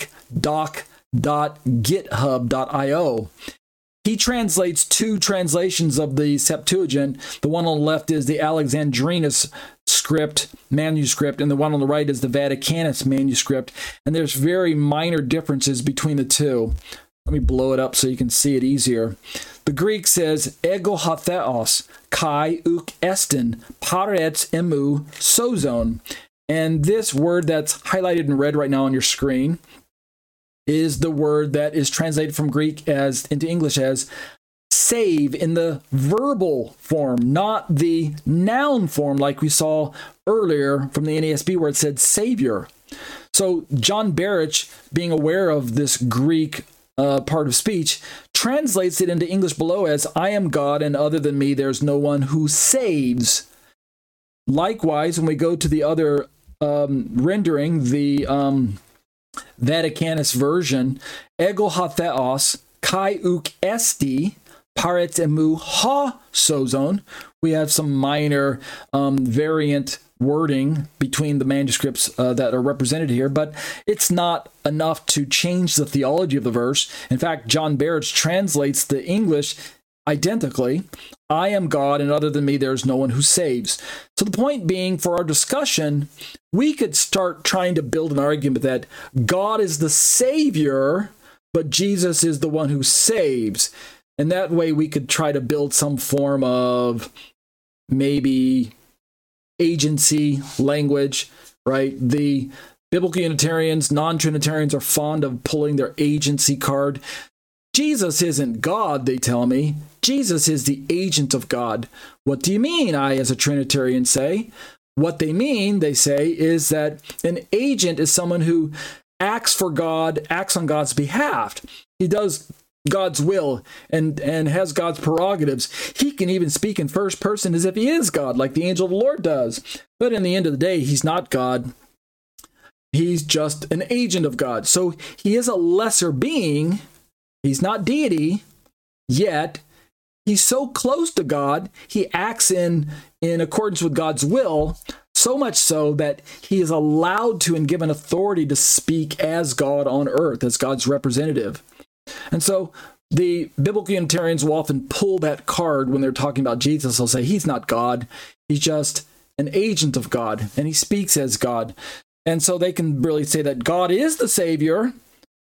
greekdoc.github.io. He translates two translations of the Septuagint. The one on the left is the Alexandrinus manuscript, and the one on the right is the Vaticanus manuscript. And there's very minor differences between the two. Let me blow it up so you can see it easier. The Greek says, ego ha theos, kai uk estin, parets emu sozon. And this word that's highlighted in red right now on your screen is the word that is translated from Greek into English as save in the verbal form, not the noun form like we saw earlier from the NASB where it said savior. So John Barrich, being aware of this Greek part of speech, translates it into English below as, I am God, and other than me there's no one who saves. Likewise, when we go to the other rendering, the Vaticanus version, ego ha theos, kai uk esti, parets emu ha sozon, we have some minor variant wording between the manuscripts that are represented here, but it's not enough to change the theology of the verse. In fact, John Barrich translates the English identically, I am God, and other than me there's no one who saves. So the point being, for our discussion, we could start trying to build an argument that God is the Savior, but Jesus is the one who saves. And that way we could try to build some form of maybe agency language, right? The biblical Unitarians, non-Trinitarians are fond of pulling their agency card. Jesus isn't God, they tell me. Jesus is the agent of God. What do you mean, I as a Trinitarian say? What they mean, they say, is that an agent is someone who acts for God, acts on God's behalf. He does God's will and has God's prerogatives. He can even speak in first person as if he is God, like the angel of the Lord does. But in the end of the day, he's not God. He's just an agent of God. So he is a lesser being. He's not deity, yet he's so close to God, he acts in accordance with God's will, so much so that he is allowed to and given authority to speak as God on earth, as God's representative. And so the biblical Unitarians will often pull that card when they're talking about Jesus. They'll say, he's not God. He's just an agent of God, and he speaks as God. And so they can really say that God is the Savior.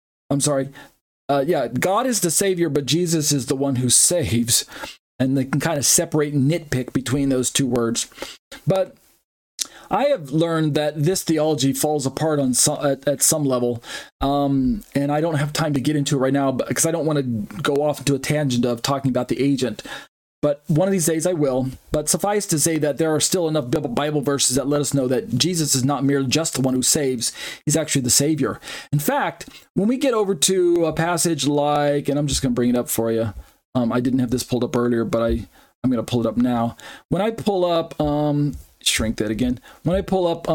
God is the Savior, but Jesus is the one who saves. And they can kind of separate and nitpick between those two words. But I have learned that this theology falls apart at some level, and I don't have time to get into it right now because I don't want to go off into a tangent of talking about the agent. But one of these days I will. But suffice to say that there are still enough Bible verses that let us know that Jesus is not merely just the one who saves. He's actually the Savior. In fact, when we get over to a passage like, and I'm just going to bring it up for you. I didn't have this pulled up earlier, but I'm going to pull it up now. When I pull up, shrink that again. When I pull up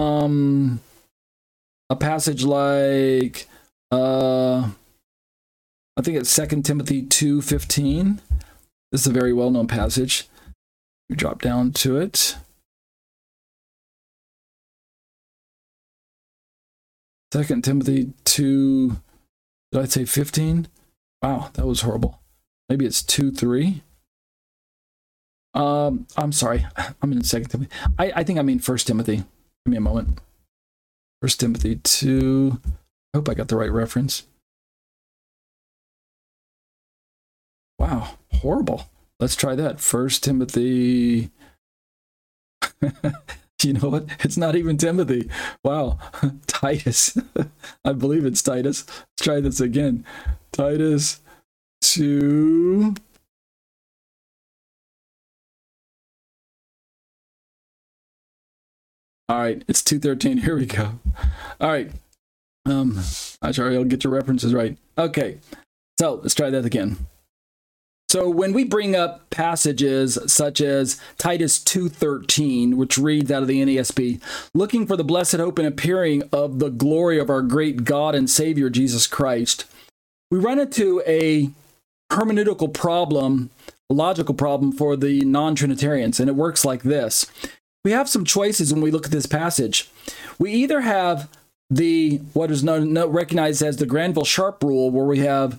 a passage like, I think it's 2 Timothy 2:15. This is a very well-known passage. We drop down to it. 2 Timothy 2, did I say 15? Wow, that was horrible. Maybe it's 2:3. I'm sorry. I'm in 2 Timothy. I think I mean 1 Timothy. Give me a moment. 1 Timothy 2. I hope I got the right reference. Wow, horrible. Let's try that. 1 Timothy. You know what? It's not even Timothy. Wow. Titus. I believe it's Titus. Let's try this again. Titus 2. All right, it's 2:13. Here we go. All right. I'm sorry, I'll get your references right. Okay. So let's try that again. So when we bring up passages such as Titus 2:13, which reads out of the NASB, looking for the blessed hope and appearing of the glory of our great God and Savior Jesus Christ, we run into a hermeneutical problem, a logical problem for the non-Trinitarians, and it works like this. We have some choices when we look at this passage. We either have what is recognized as the Granville-Sharp rule, where we have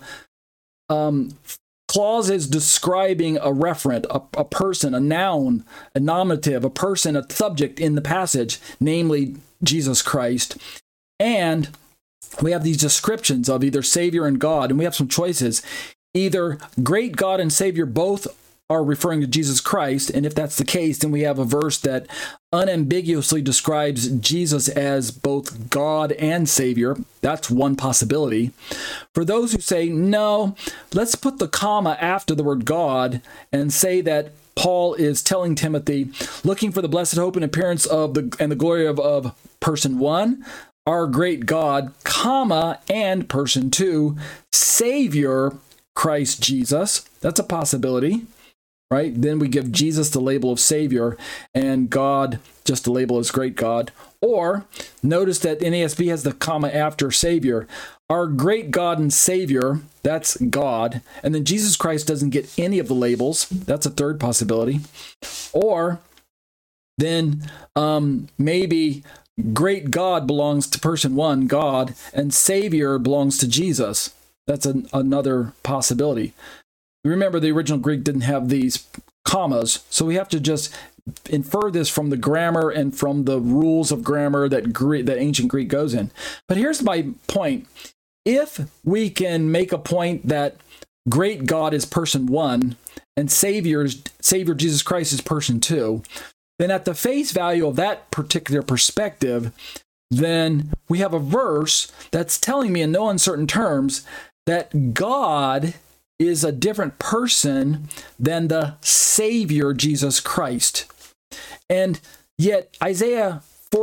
clauses describing a referent, a person, a noun, a nominative, a person, a subject in the passage, namely Jesus Christ. And we have these descriptions of either Savior and God, and we have some choices. Either great God and Savior both are referring to Jesus Christ, and if that's the case, then we have a verse that unambiguously describes Jesus as both God and Savior. That's one possibility. For those who say, no, let's put the comma after the word God and say that Paul is telling Timothy, looking for the blessed hope and appearance of the glory of person one, our great God, comma, and person two, Savior Christ Jesus. That's a possibility. Right? Then we give Jesus the label of Savior and God just the label as great God. Or notice that NASB has the comma after Savior. Our great God and Savior, that's God. And then Jesus Christ doesn't get any of the labels. That's a third possibility. Or then maybe great God belongs to person one, God, and Savior belongs to Jesus. That's another possibility. Remember, the original Greek didn't have these commas, so we have to just infer this from the grammar and from the rules of grammar that ancient Greek goes in. But here's my point. If we can make a point that great God is person one and Savior Jesus Christ is person two, then at the face value of that particular perspective, then we have a verse that's telling me in no uncertain terms that God is a different person than the Savior Jesus Christ. And yet Isaiah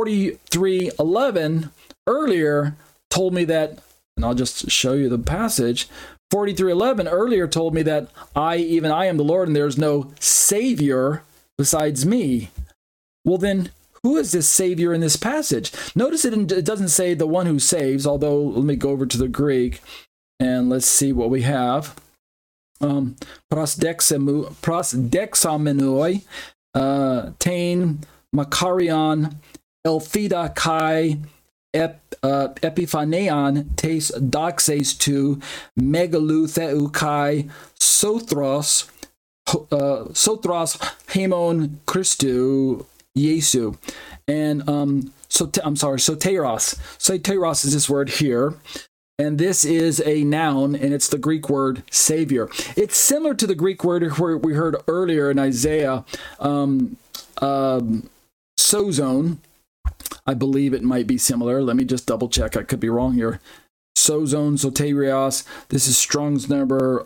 43:11 earlier told me that, and I'll just show you the passage, 43:11 earlier told me that even I am the Lord and there's no Savior besides me. Well then, who is this Savior in this passage? Notice it doesn't say the one who saves, although let me go over to the Greek and let's see what we have. Prosdexamenoi, tain makarion, elfida kai epiphaneon tes doxes tu megalutheu kai sothros hemon Christu Jesu. And soteros. Soteros is this word here. And this is a noun, and it's the Greek word Savior. It's similar to the Greek word we heard earlier in Isaiah, sozone. I believe it might be similar. Let me just double check. I could be wrong here. Sozone, soterios. This is Strong's number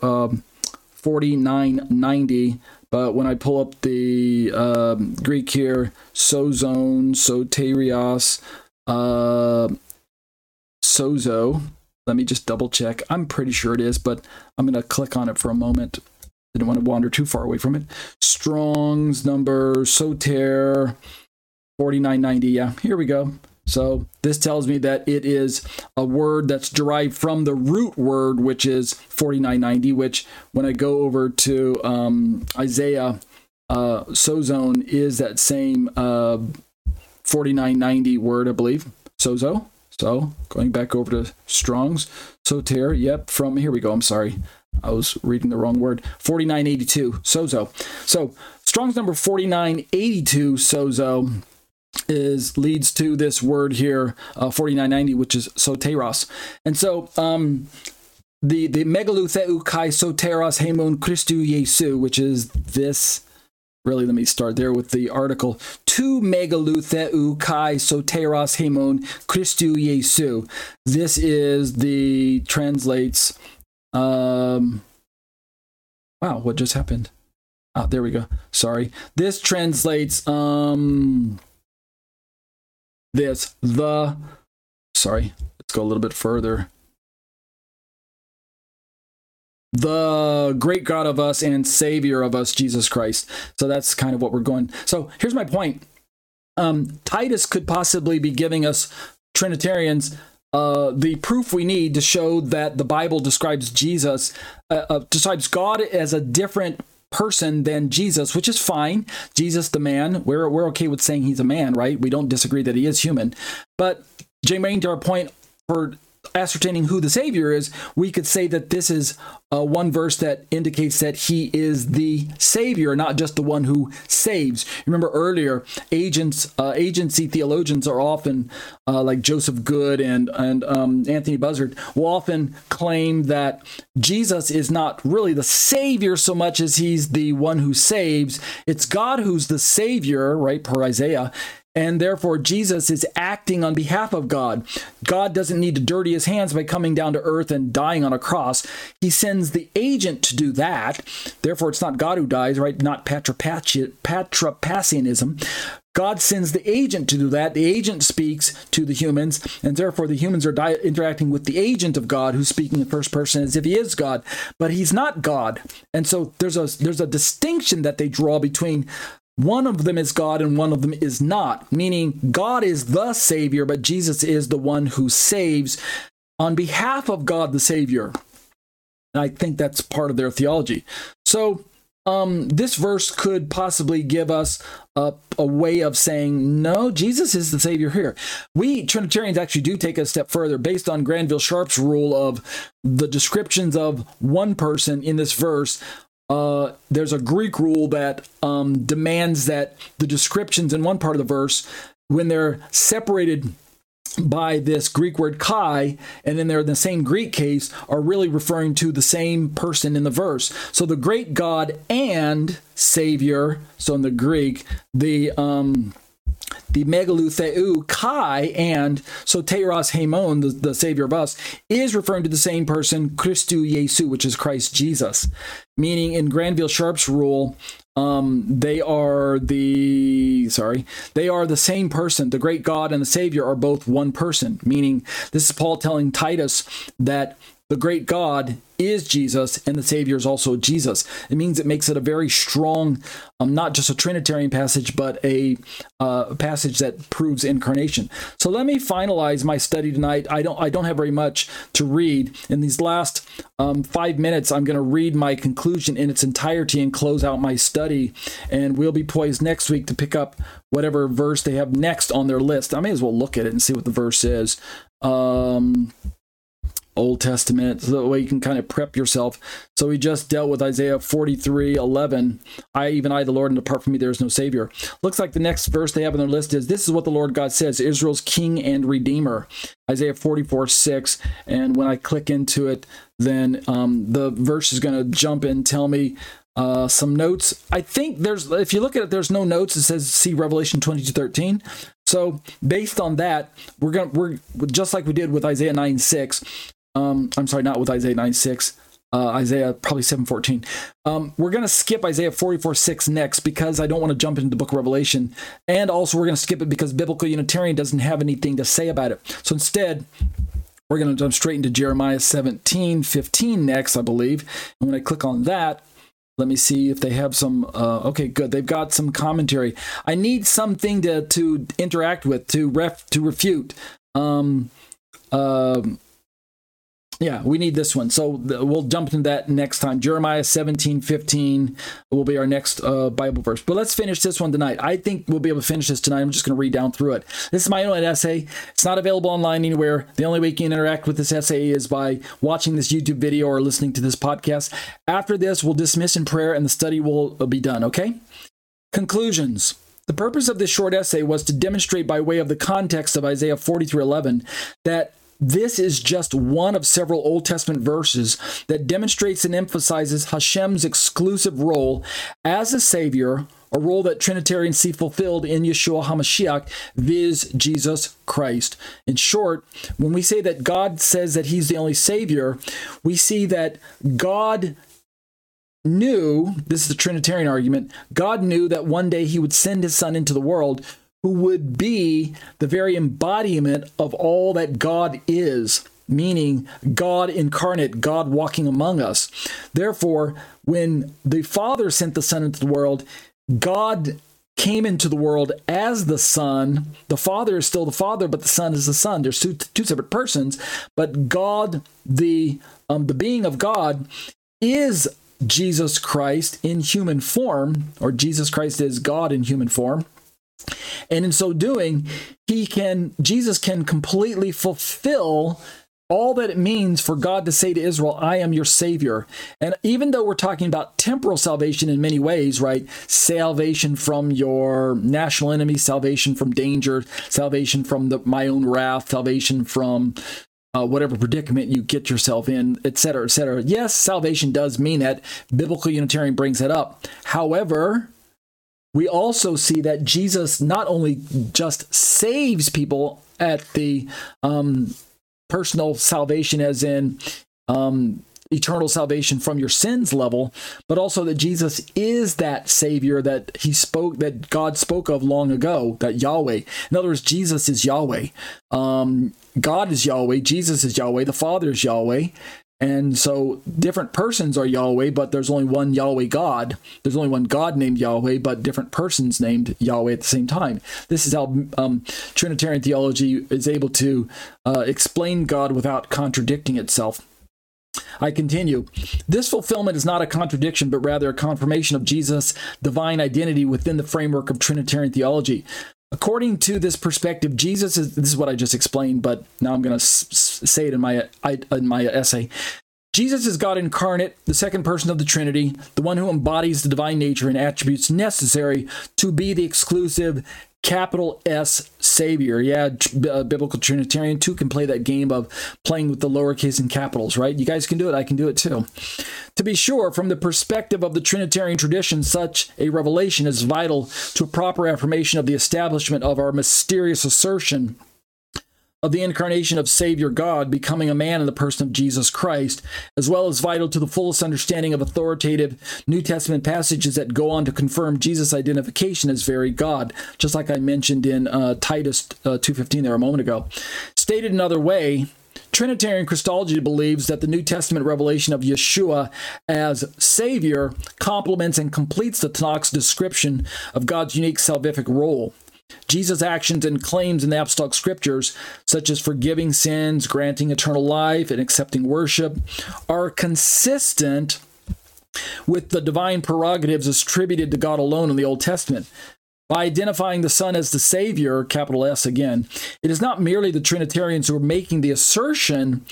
4990. But when I pull up the Greek here, sozone, soterios, sozo. Let me just double check. I'm pretty sure it is, but I'm going to click on it for a moment. Didn't want to wander too far away from it. Strong's number, soter, 4990. Yeah, here we go. So this tells me that it is a word that's derived from the root word, which is 4990, which when I go over to Isaiah, sozone is that same 4990 word, I believe. Sozo. So going back over to Strong's, soter, yep, from, here we go, I'm sorry. I was reading the wrong word. 4982, sozo. So Strong's number 4982, sozo, leads to this word here, 4990, which is soteros. And so the megalutheu kai soteros hemon Christu Jesu, which is this. Really, let me start there with the article. Tu megalutheu kai soteros hemon Christu Jesu. This is translates. Wow, what just happened? Ah, there we go. Sorry. This translates sorry. Let's go a little bit further. The great God of us and Savior of us, Jesus Christ. So that's kind of what we're going. So here's my point. Titus could possibly be giving us Trinitarians the proof we need to show that the Bible describes describes God as a different person than Jesus, which is fine. Jesus, the man, we're okay with saying he's a man, right? We don't disagree that he is human. But germane to our point for ascertaining who the Savior is, we could say that this is one verse that indicates that he is the Savior, not just the one who saves. Remember earlier, agency theologians are often, like Joseph Good and Anthony Buzzard, will often claim that Jesus is not really the Savior so much as he's the one who saves. It's God who's the Savior, right, per Isaiah. And therefore, Jesus is acting on behalf of God. God doesn't need to dirty his hands by coming down to earth and dying on a cross. He sends the agent to do that. Therefore, it's not God who dies, right? Not Patripassianism. God sends the agent to do that. The agent speaks to the humans, and therefore the humans are interacting with the agent of God, who's speaking in first person as if he is God, but he's not God. And so there's a distinction that they draw between one of them is God and one of them is not, meaning God is the Savior, but Jesus is the one who saves on behalf of God the Savior. And I think that's part of their theology. So this verse could possibly give us a way of saying, no, Jesus is the Savior here. We Trinitarians actually do take a step further based on Granville Sharp's rule of the descriptions of one person in this verse. There's a Greek rule that demands that the descriptions in one part of the verse, when they're separated by this Greek word kai, and then they're in the same Greek case, are really referring to the same person in the verse. So the great God and Savior, so in the Greek, the megalutheu kai and soteros haimon, the Savior of us, is referring to the same person, Christou Jesu, which is Christ Jesus. Meaning in Granville Sharp's rule, they are the same person. The great God and the Savior are both one person. Meaning this is Paul telling Titus that the great God is Jesus, and the Savior is also Jesus. It means it makes it a very strong, not just a Trinitarian passage, but a passage that proves incarnation. So let me finalize my study tonight. I don't have very much to read. In these last 5 minutes, I'm going to read my conclusion in its entirety and close out my study. And we'll be poised next week to pick up whatever verse they have next on their list. I may as well look at it and see what the verse is. Old Testament, so that way you can kind of prep yourself. So we just dealt with Isaiah 43:11. I, the Lord, and apart from me there is no Savior. Looks like the next verse they have on their list is, this is what the Lord God says, Israel's King and Redeemer. Isaiah 44:6. And when I click into it, then the verse is going to jump and tell me some notes. I think if you look at it, there's no notes. It says see Revelation 22:13. So based on that, we're just like we did with Isaiah 9:6. I'm sorry, not with Isaiah 9:6. Isaiah probably 7:14. We're going to skip Isaiah 44:6 next because I don't want to jump into the book of Revelation. And also we're going to skip it because Biblical Unitarian doesn't have anything to say about it. So instead, we're going to jump straight into Jeremiah 17:15 next, I believe. And when I click on that, let me see if they have some. Okay, good. They've got some commentary. I need something to interact with, to refute. Yeah, we need this one. So we'll jump into that next time. Jeremiah 17:15 will be our next Bible verse. But let's finish this one tonight. I think we'll be able to finish this tonight. I'm just going to read down through it. This is my own essay. It's not available online anywhere. The only way you can interact with this essay is by watching this YouTube video or listening to this podcast. After this, we'll dismiss in prayer and the study will be done, okay? Conclusions. The purpose of this short essay was to demonstrate by way of the context of Isaiah 43:11 that this is just one of several Old Testament verses that demonstrates and emphasizes Hashem's exclusive role as a Savior, a role that Trinitarians see fulfilled in Yeshua HaMashiach, viz. Jesus Christ. In short, when we say that God says that he's the only Savior, we see that God knew, this is the Trinitarian argument, God knew that one day he would send his Son into the world who would be the very embodiment of all that God is, meaning God incarnate, God walking among us. Therefore, when the Father sent the Son into the world, God came into the world as the Son. The Father is still the Father, but the Son is the Son. There's two separate persons, but God, the being of God, is Jesus Christ in human form, or Jesus Christ is God in human form. And in so doing, Jesus can completely fulfill all that it means for God to say to Israel, I am your Savior. And even though we're talking about temporal salvation in many ways, right? Salvation from your national enemy, salvation from danger, salvation from my own wrath, salvation from whatever predicament you get yourself in, etc., etc. Yes, salvation does mean that. Biblical Unitarian brings that up. However, we also see that Jesus not only just saves people at the personal salvation, as in eternal salvation from your sins level, but also that Jesus is that Savior that God spoke of long ago, that Yahweh. In other words, Jesus is Yahweh. God is Yahweh. Jesus is Yahweh. The Father is Yahweh. And so different persons are Yahweh, but there's only one Yahweh God. There's only one God named Yahweh, but different persons named Yahweh at the same time. This is how Trinitarian theology is able to explain God without contradicting itself. I continue. This fulfillment is not a contradiction, but rather a confirmation of Jesus' divine identity within the framework of Trinitarian theology. According to this perspective, this is what I just explained, but now I'm going to say it in my essay. Jesus is God incarnate, the second person of the Trinity, the one who embodies the divine nature and attributes necessary to be the exclusive capital S Savior. Yeah, Biblical Trinitarian too can play that game of playing with the lowercase and capitals, right? You guys can do it. I can do it too. To be sure, from the perspective of the Trinitarian tradition, such a revelation is vital to a proper affirmation of the establishment of our mysterious assertion of the incarnation of Savior God becoming a man in the person of Jesus Christ, as well as vital to the fullest understanding of authoritative New Testament passages that go on to confirm Jesus' identification as very God, just like I mentioned in Titus 2:15 there a moment ago. Stated another way, Trinitarian Christology believes that the New Testament revelation of Yeshua as Savior complements and completes the Tanakh's description of God's unique salvific role. Jesus' actions and claims in the apostolic scriptures, such as forgiving sins, granting eternal life, and accepting worship, are consistent with the divine prerogatives attributed to God alone in the Old Testament. By identifying the Son as the Savior, capital S again, it is not merely the Trinitarians who are making the assertion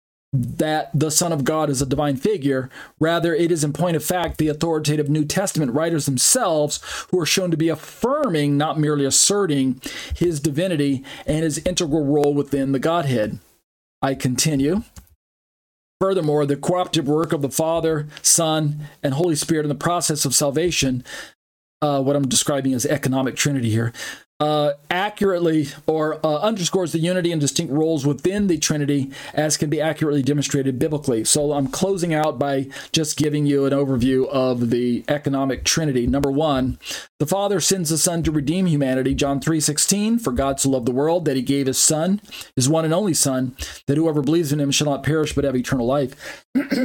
that the Son of God is a divine figure. Rather, it is in point of fact the authoritative New Testament writers themselves who are shown to be affirming, not merely asserting, his divinity and his integral role within the Godhead. I continue. Furthermore, the cooperative work of the Father, Son, and Holy Spirit in the process of salvation, what I'm describing as economic trinity here, accurately underscores the unity and distinct roles within the Trinity as can be accurately demonstrated biblically. So I'm closing out by just giving you an overview of the economic Trinity. Number one, the Father sends the Son to redeem humanity. John 3:16, for God so loved the world that he gave his Son, his one and only Son, that whoever believes in him shall not perish but have eternal life.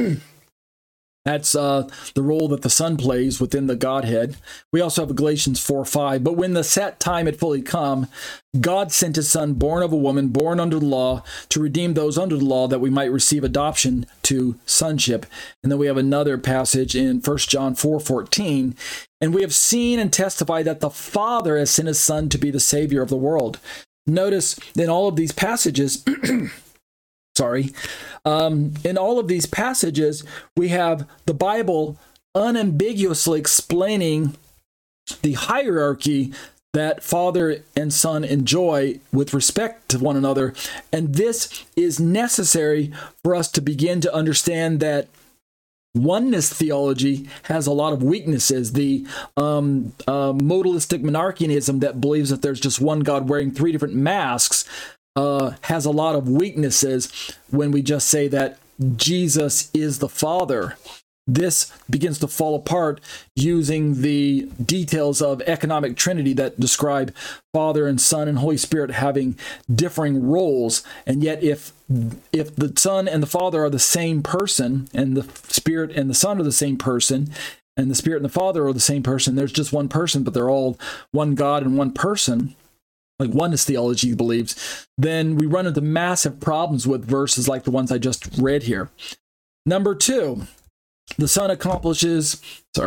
That's the role that the Son plays within the Godhead. We also have Galatians 4:5. But when the set time had fully come, God sent his Son, born of a woman, born under the law, to redeem those under the law, that we might receive adoption to sonship. And then we have another passage in 1 John 4:14. And we have seen and testified that the Father has sent his Son to be the Savior of the world. Notice in all of these passages, in all of these passages, we have the Bible unambiguously explaining the hierarchy that Father and Son enjoy with respect to one another. And this is necessary for us to begin to understand that oneness theology has a lot of weaknesses. The modalistic monarchianism that believes that there's just one God wearing three different masks has a lot of weaknesses when we just say that Jesus is the Father. This begins to fall apart using the details of economic Trinity that describe Father and Son and Holy Spirit having differing roles. And yet if the Son and the Father are the same person, and the Spirit and the Son are the same person, and the Spirit and the Father are the same person. There's just one person, but they're all one God and one person, like oneness theology believes, then we run into massive problems with verses like the ones I just read here. Number 2, the Son accomplishes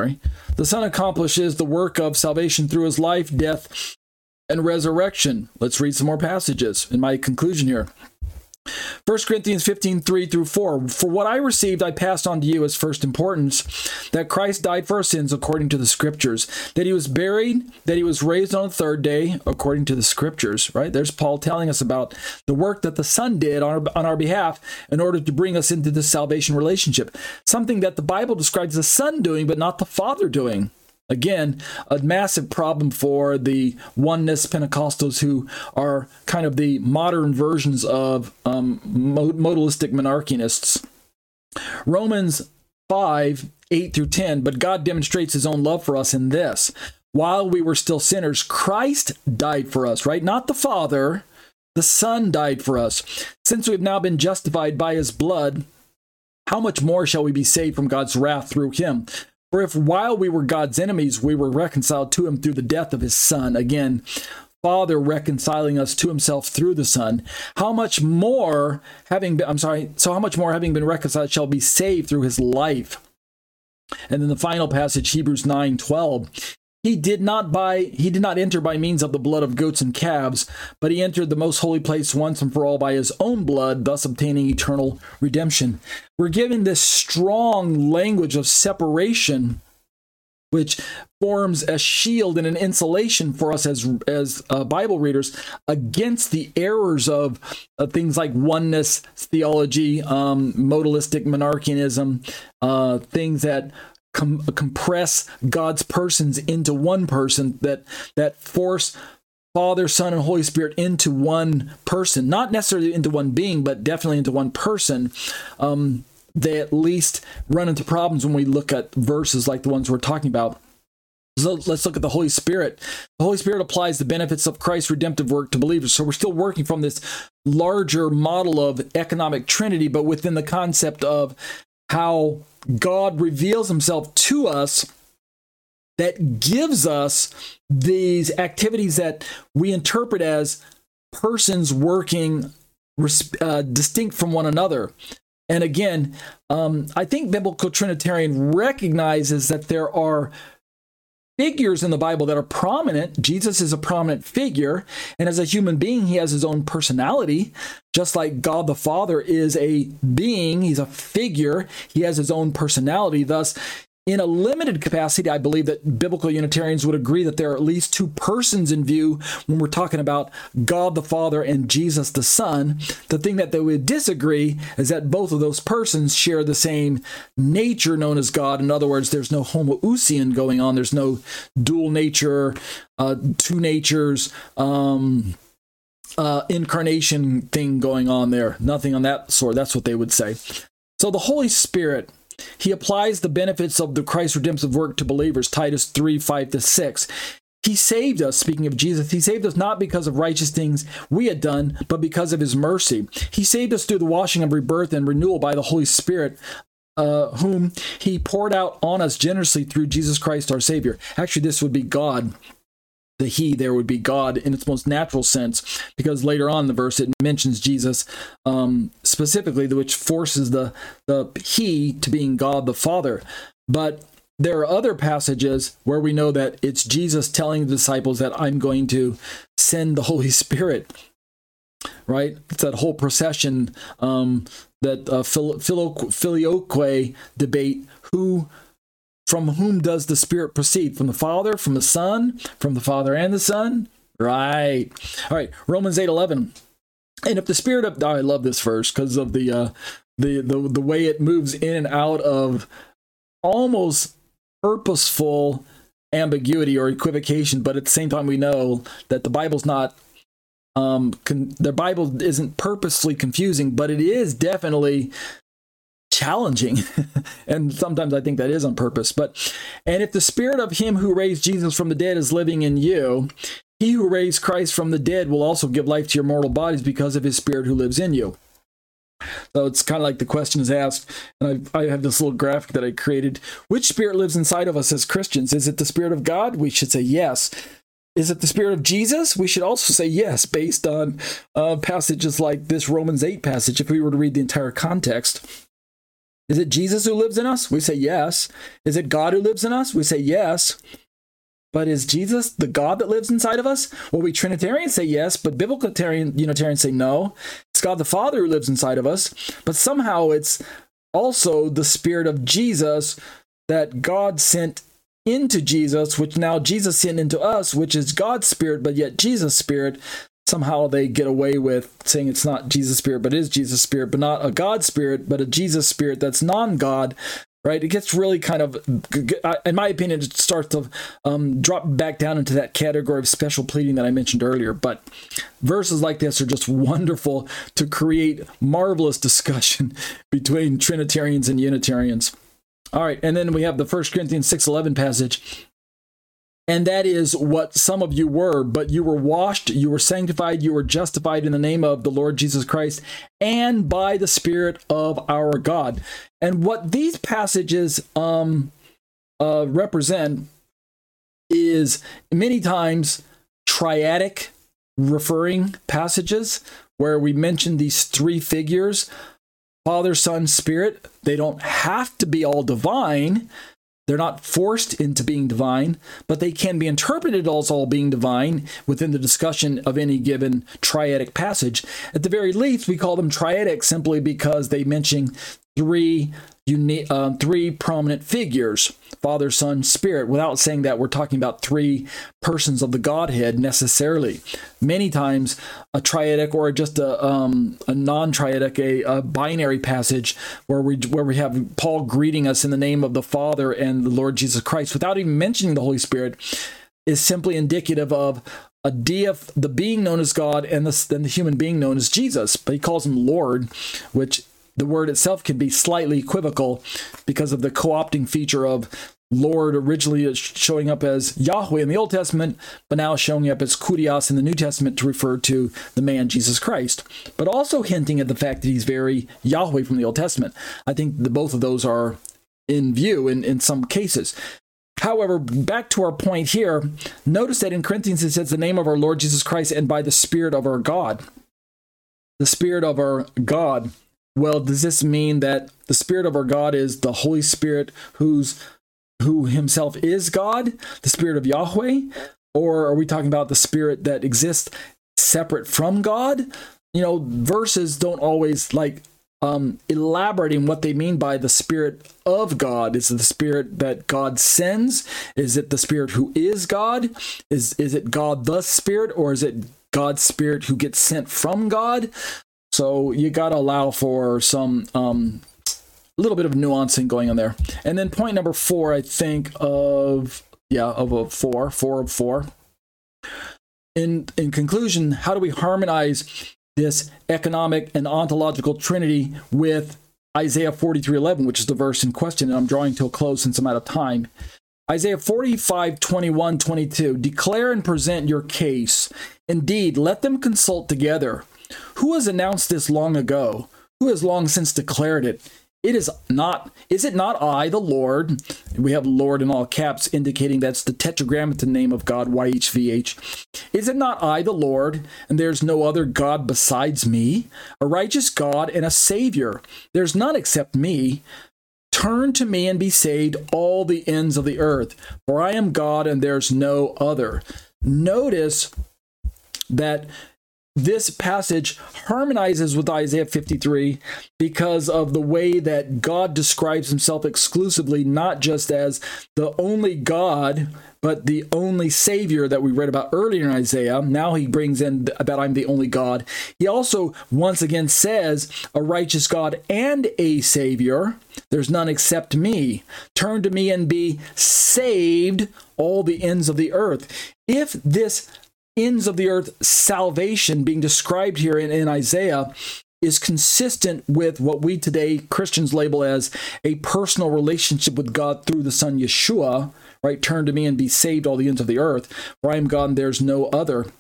the work of salvation through his life, death, and resurrection. Let's read some more passages in my conclusion here. 1 Corinthians 15:3-4. For what I received, I passed on to you as first importance, that Christ died for our sins according to the Scriptures, that he was buried, that he was raised on the third day according to the Scriptures, right? There's Paul telling us about the work that the Son did on our behalf in order to bring us into this salvation relationship. Something that the Bible describes the Son doing, but not the Father doing. Again, a massive problem for the oneness Pentecostals who are kind of the modern versions of modalistic monarchianists. Romans 5:8-10, but God demonstrates his own love for us in this. While we were still sinners, Christ died for us, right? Not the Father, the Son died for us. Since we have now been justified by his blood, how much more shall we be saved from God's wrath through him? For if while we were God's enemies, we were reconciled to him through the death of his Son. Again, Father reconciling us to himself through the Son. How much more having been reconciled shall be saved through his life? And then the final passage, Hebrews 9:12. He did not enter by means of the blood of goats and calves, but he entered the most holy place once and for all by his own blood, thus obtaining eternal redemption. We're given this strong language of separation, which forms a shield and an insulation for us as Bible readers against the errors of things like oneness theology, modalistic monarchianism, things that compress God's persons into one person, that force Father, Son, and Holy Spirit into one person, not necessarily into one being, but definitely into one person. They at least run into problems when we look at verses like the ones we're talking about. So let's look at the Holy Spirit. The Holy Spirit applies the benefits of Christ's redemptive work to believers. So we're still working from this larger model of economic Trinity, but within the concept of how God reveals himself to us that gives us these activities that we interpret as persons working distinct from one another. And again, I think Biblical Trinitarian recognizes that there are figures in the Bible that are prominent. Jesus is a prominent figure, and as a human being, he has his own personality, just like God the Father is a being. He's a figure. He has his own personality. Thus, in a limited capacity, I believe that Biblical Unitarians would agree that there are at least two persons in view when we're talking about God the Father and Jesus the Son. The thing that they would disagree is that both of those persons share the same nature known as God. In other words, there's no homoousion going on. There's no dual nature, two natures, incarnation thing going on there. Nothing on that sort. That's what they would say. So the Holy Spirit, he applies the benefits of the Christ redemptive work to believers, Titus 3:5-6. He saved us, speaking of Jesus, he saved us not because of righteous things we had done, but because of his mercy. He saved us through the washing of rebirth and renewal by the Holy Spirit, whom he poured out on us generously through Jesus Christ our Savior. Actually, this would be God. The he there would be God in its most natural sense, because later on in the verse it mentions Jesus specifically, which forces the he to being God the Father. But there are other passages where we know that it's Jesus telling the disciples that I'm going to send the Holy Spirit, right? It's that whole procession, that filioque debate, from whom does the Spirit proceed? From the Father, from the Son, from the Father and the Son? Right. All right, Romans 8:11. And if the Spirit of... I love this verse because of the way it moves in and out of almost purposeful ambiguity or equivocation, but at the same time we know that the Bible's not... the Bible isn't purposely confusing, but it is definitely challenging. And sometimes I think that is on purpose. And if the Spirit of him who raised Jesus from the dead is living in you, he who raised Christ from the dead will also give life to your mortal bodies because of his Spirit who lives in you. So it's kind of like the question is asked, and I have this little graphic that I created. Which spirit lives inside of us as Christians? Is it the Spirit of God? We should say yes. Is it the Spirit of Jesus? We should also say yes, based on passages like this Romans 8 passage, if we were to read the entire context. Is it Jesus who lives in us? We say yes. Is it God who lives in us? We say yes. But is Jesus the God that lives inside of us? Well, we Trinitarians say yes, but Biblical Unitarians say no. It's God the Father who lives inside of us, but somehow it's also the Spirit of Jesus that God sent into Jesus, which now Jesus sent into us, which is God's Spirit, but yet Jesus' Spirit. Somehow they get away with saying it's not Jesus' Spirit, but is Jesus' Spirit, but not a God Spirit, but a Jesus Spirit that's non-God. Right? It gets really kind of, in my opinion, it starts to drop back down into that category of special pleading that I mentioned earlier. But verses like this are just wonderful to create marvelous discussion between Trinitarians and Unitarians. All right, and then we have the 1 Corinthians 6:11 passage. And that is what some of you were, but you were washed, you were sanctified, you were justified in the name of the Lord Jesus Christ and by the Spirit of our God. And what these passages represent is many times triadic referring passages where we mention these three figures, Father, Son, Spirit. They don't have to be all divine. They're not forced into being divine, but they can be interpreted as all being divine within the discussion of any given triadic passage. At the very least, we call them triadic simply because they mention three prominent figures, Father, Son, Spirit, without saying that we're talking about three persons of the Godhead necessarily. Many times, a triadic or just a non-triadic, a binary passage where we have Paul greeting us in the name of the Father and the Lord Jesus Christ without even mentioning the Holy Spirit is simply indicative of the being known as God and the human being known as Jesus. But he calls him Lord, which the word itself can be slightly equivocal because of the co-opting feature of Lord originally showing up as Yahweh in the Old Testament, but now showing up as Kurios in the New Testament to refer to the man Jesus Christ, but also hinting at the fact that he's very Yahweh from the Old Testament. I think both of those are in view in some cases. However, back to our point here, notice that in Corinthians it says the name of our Lord Jesus Christ and by the Spirit of our God. The Spirit of our God. Well, does this mean that the Spirit of our God is the Holy Spirit who himself is God, the Spirit of Yahweh? Or are we talking about the Spirit that exists separate from God? Verses don't always elaborating what they mean by the Spirit of God. Is it the Spirit that God sends? Is it the Spirit who is God? Is it God the Spirit, or is it God's Spirit who gets sent from God? So you got to allow for some a little bit of nuancing going on there. And then point number 4, I think of a 4 of 4. In conclusion, how do we harmonize this economic and ontological trinity with Isaiah 43:11, which is the verse in question, and I'm drawing to a close since I'm out of time. Isaiah 45:21-22, declare and present your case. Indeed, let them consult together. Who has announced this long ago? Who has long since declared it? Is it not I, the Lord? We have Lord in all caps, indicating that's the tetragrammaton name of God, YHVH. Is it not I, the Lord, and there's no other God besides me? A righteous God and a Savior. There's none except me. Turn to me and be saved, all the ends of the earth, for I am God and there's no other. Notice that this passage harmonizes with Isaiah 53 because of the way that God describes himself exclusively, not just as the only God, but the only Savior that we read about earlier in Isaiah. Now he brings in that I'm the only God. He also once again says a righteous God and a Savior. There's none except me. Turn to me and be saved, all the ends of the earth. If this ends of the earth salvation being described here in Isaiah is consistent with what we today Christians label as a personal relationship with God through the Son Yeshua, right? Turn to me and be saved, all the ends of the earth, for I am God and there's no other.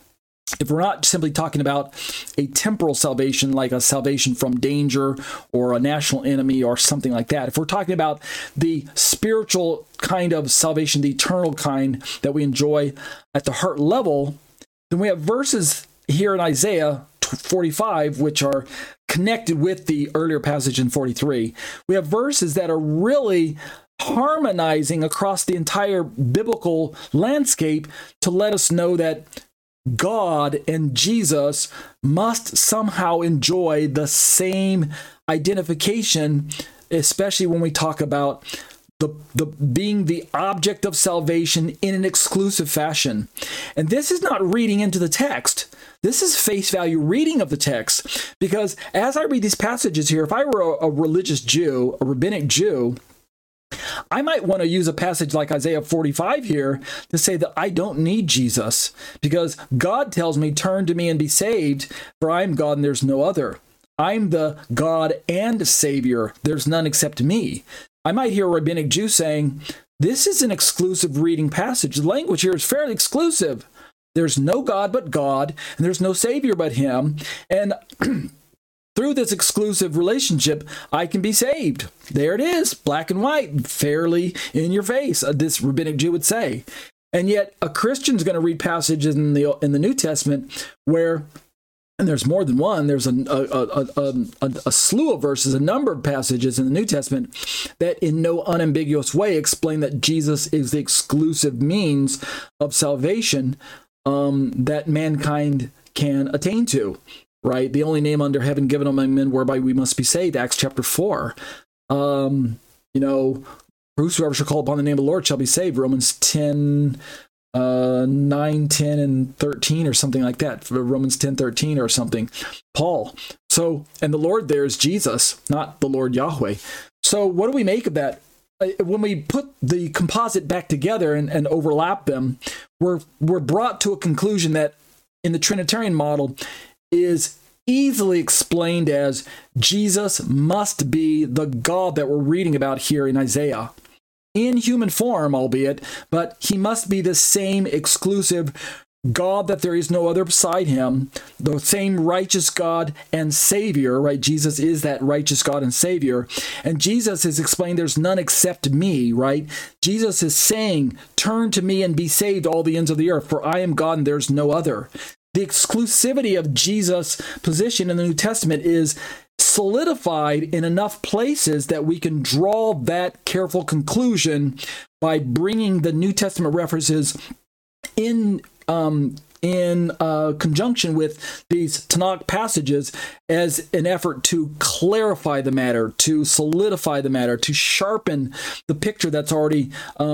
if we're not simply talking about a temporal salvation, like a salvation from danger or a national enemy or something like that, if we're talking about the spiritual kind of salvation, the eternal kind that we enjoy at the heart level, then we have verses here in Isaiah 45, which are connected with the earlier passage in 43. We have verses that are really harmonizing across the entire biblical landscape to let us know that God and Jesus must somehow enjoy the same identification, especially when we talk about the being the object of salvation in an exclusive fashion. And this is not reading into the text. This is face value reading of the text. Because as I read these passages here, if I were a religious Jew, a rabbinic Jew, I might want to use a passage like Isaiah 45 here to say that I don't need Jesus because God tells me, turn to me and be saved, for I am God and there's no other. I'm the God and Savior. There's none except me. I might hear a rabbinic Jew saying, this is an exclusive reading passage. The language here is fairly exclusive. There's no God but God, and there's no Savior but Him. And through this exclusive relationship, I can be saved. There it is, black and white, fairly in your face, this rabbinic Jew would say. And yet a Christian's going to read passages in the New Testament where, and there's more than one, there's a slew of verses, a number of passages in the New Testament that in no unambiguous way explain that Jesus is the exclusive means of salvation that mankind can attain to. Right? The only name under heaven given among men whereby we must be saved, Acts chapter 4. Whosoever shall call upon the name of the Lord shall be saved, Romans 10, 9, 10, and 13 or something like that. Romans 10, 13 or something. Paul. So, and the Lord there is Jesus, not the Lord Yahweh. So what do we make of that? When we put the composite back together and overlap them, we're brought to a conclusion that in the Trinitarian model is easily explained as Jesus must be the God that we're reading about here in Isaiah. In human form, albeit, but he must be the same exclusive God that there is no other beside him, the same righteous God and Savior, right? Jesus is that righteous God and Savior. And Jesus is explained, there's none except me, right? Jesus is saying, turn to me and be saved, all the ends of the earth, for I am God and there's no other. The exclusivity of Jesus' position in the New Testament is solidified in enough places that we can draw that careful conclusion by bringing the New Testament references in conjunction with these Tanakh passages as an effort to clarify the matter, to solidify the matter, to sharpen the picture that's already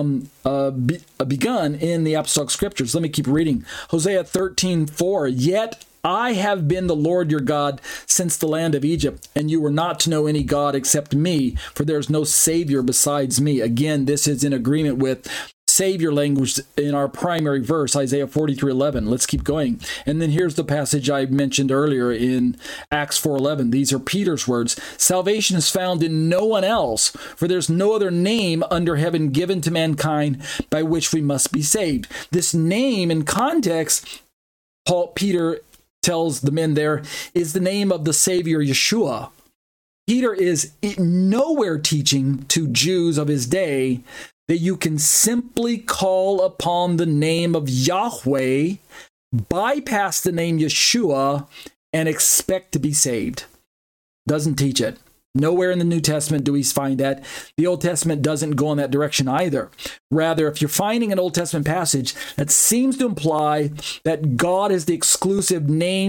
begun in the Apostolic Scriptures. Let me keep reading. Hosea 13:4. Yet I have been the Lord your God since the land of Egypt, and you were not to know any God except me, for there is no Savior besides me. Again, this is in agreement with Savior language in our primary verse, Isaiah 43:11. Let's keep going. And then here's the passage I mentioned earlier in Acts 4:11. These are Peter's words. Salvation is found in no one else, for there's no other name under heaven given to mankind by which we must be saved. This name in context, Peter tells the men there, is the name of the Savior Yeshua. Peter is nowhere teaching to Jews of his day that you can simply call upon the name of Yahweh, bypass the name Yeshua, and expect to be saved. Doesn't teach it. Nowhere in the New Testament do we find that. The Old Testament doesn't go in that direction either. Rather, if you're finding an Old Testament passage that seems to imply that God is the exclusive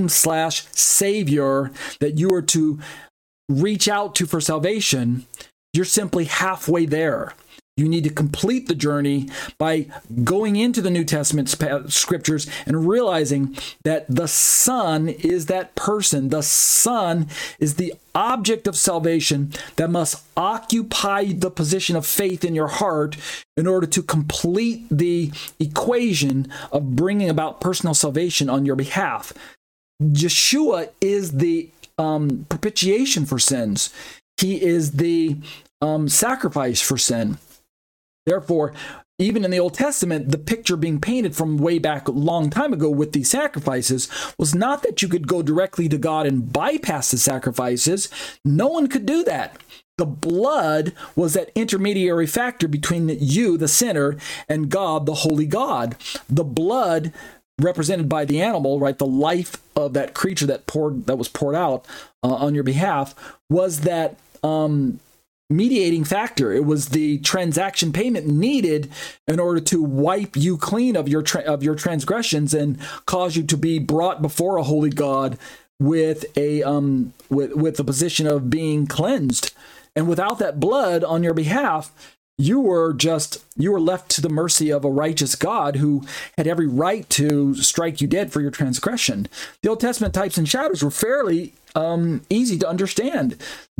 name/Savior that you are to reach out to for salvation, you're simply halfway there. You need to complete the journey by going into the New Testament scriptures and realizing that the Son is that person. The Son is the object of salvation that must occupy the position of faith in your heart in order to complete the equation of bringing about personal salvation on your behalf. Yeshua is the propitiation for sins. He is the sacrifice for sin. Therefore, even in the Old Testament, the picture being painted from way back a long time ago with these sacrifices was not that you could go directly to God and bypass the sacrifices. No one could do that. The blood was that intermediary factor between you, the sinner, and God, the holy God. The blood represented by the animal, right, the life of that creature that was poured out on your behalf, was that mediating factor. It was the transaction payment needed in order to wipe you clean of your transgressions and cause you to be brought before a holy God with a with the position of being cleansed. And without that blood on your behalf, you were left to the mercy of a righteous God who had every right to strike you dead for your transgression. The Old Testament types and shadows were fairly easy to understand.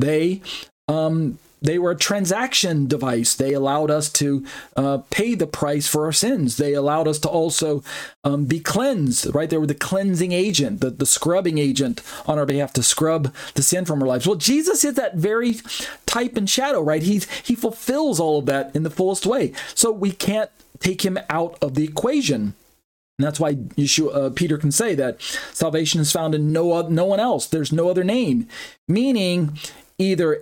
They were a transaction device. They allowed us to pay the price for our sins. They allowed us to also be cleansed, right? They were the cleansing agent, the scrubbing agent on our behalf to scrub the sin from our lives. Well, Jesus is that very type and shadow, right? He fulfills all of that in the fullest way. So we can't take him out of the equation. And that's why Peter can say that salvation is found in no one else. There's no other name, meaning either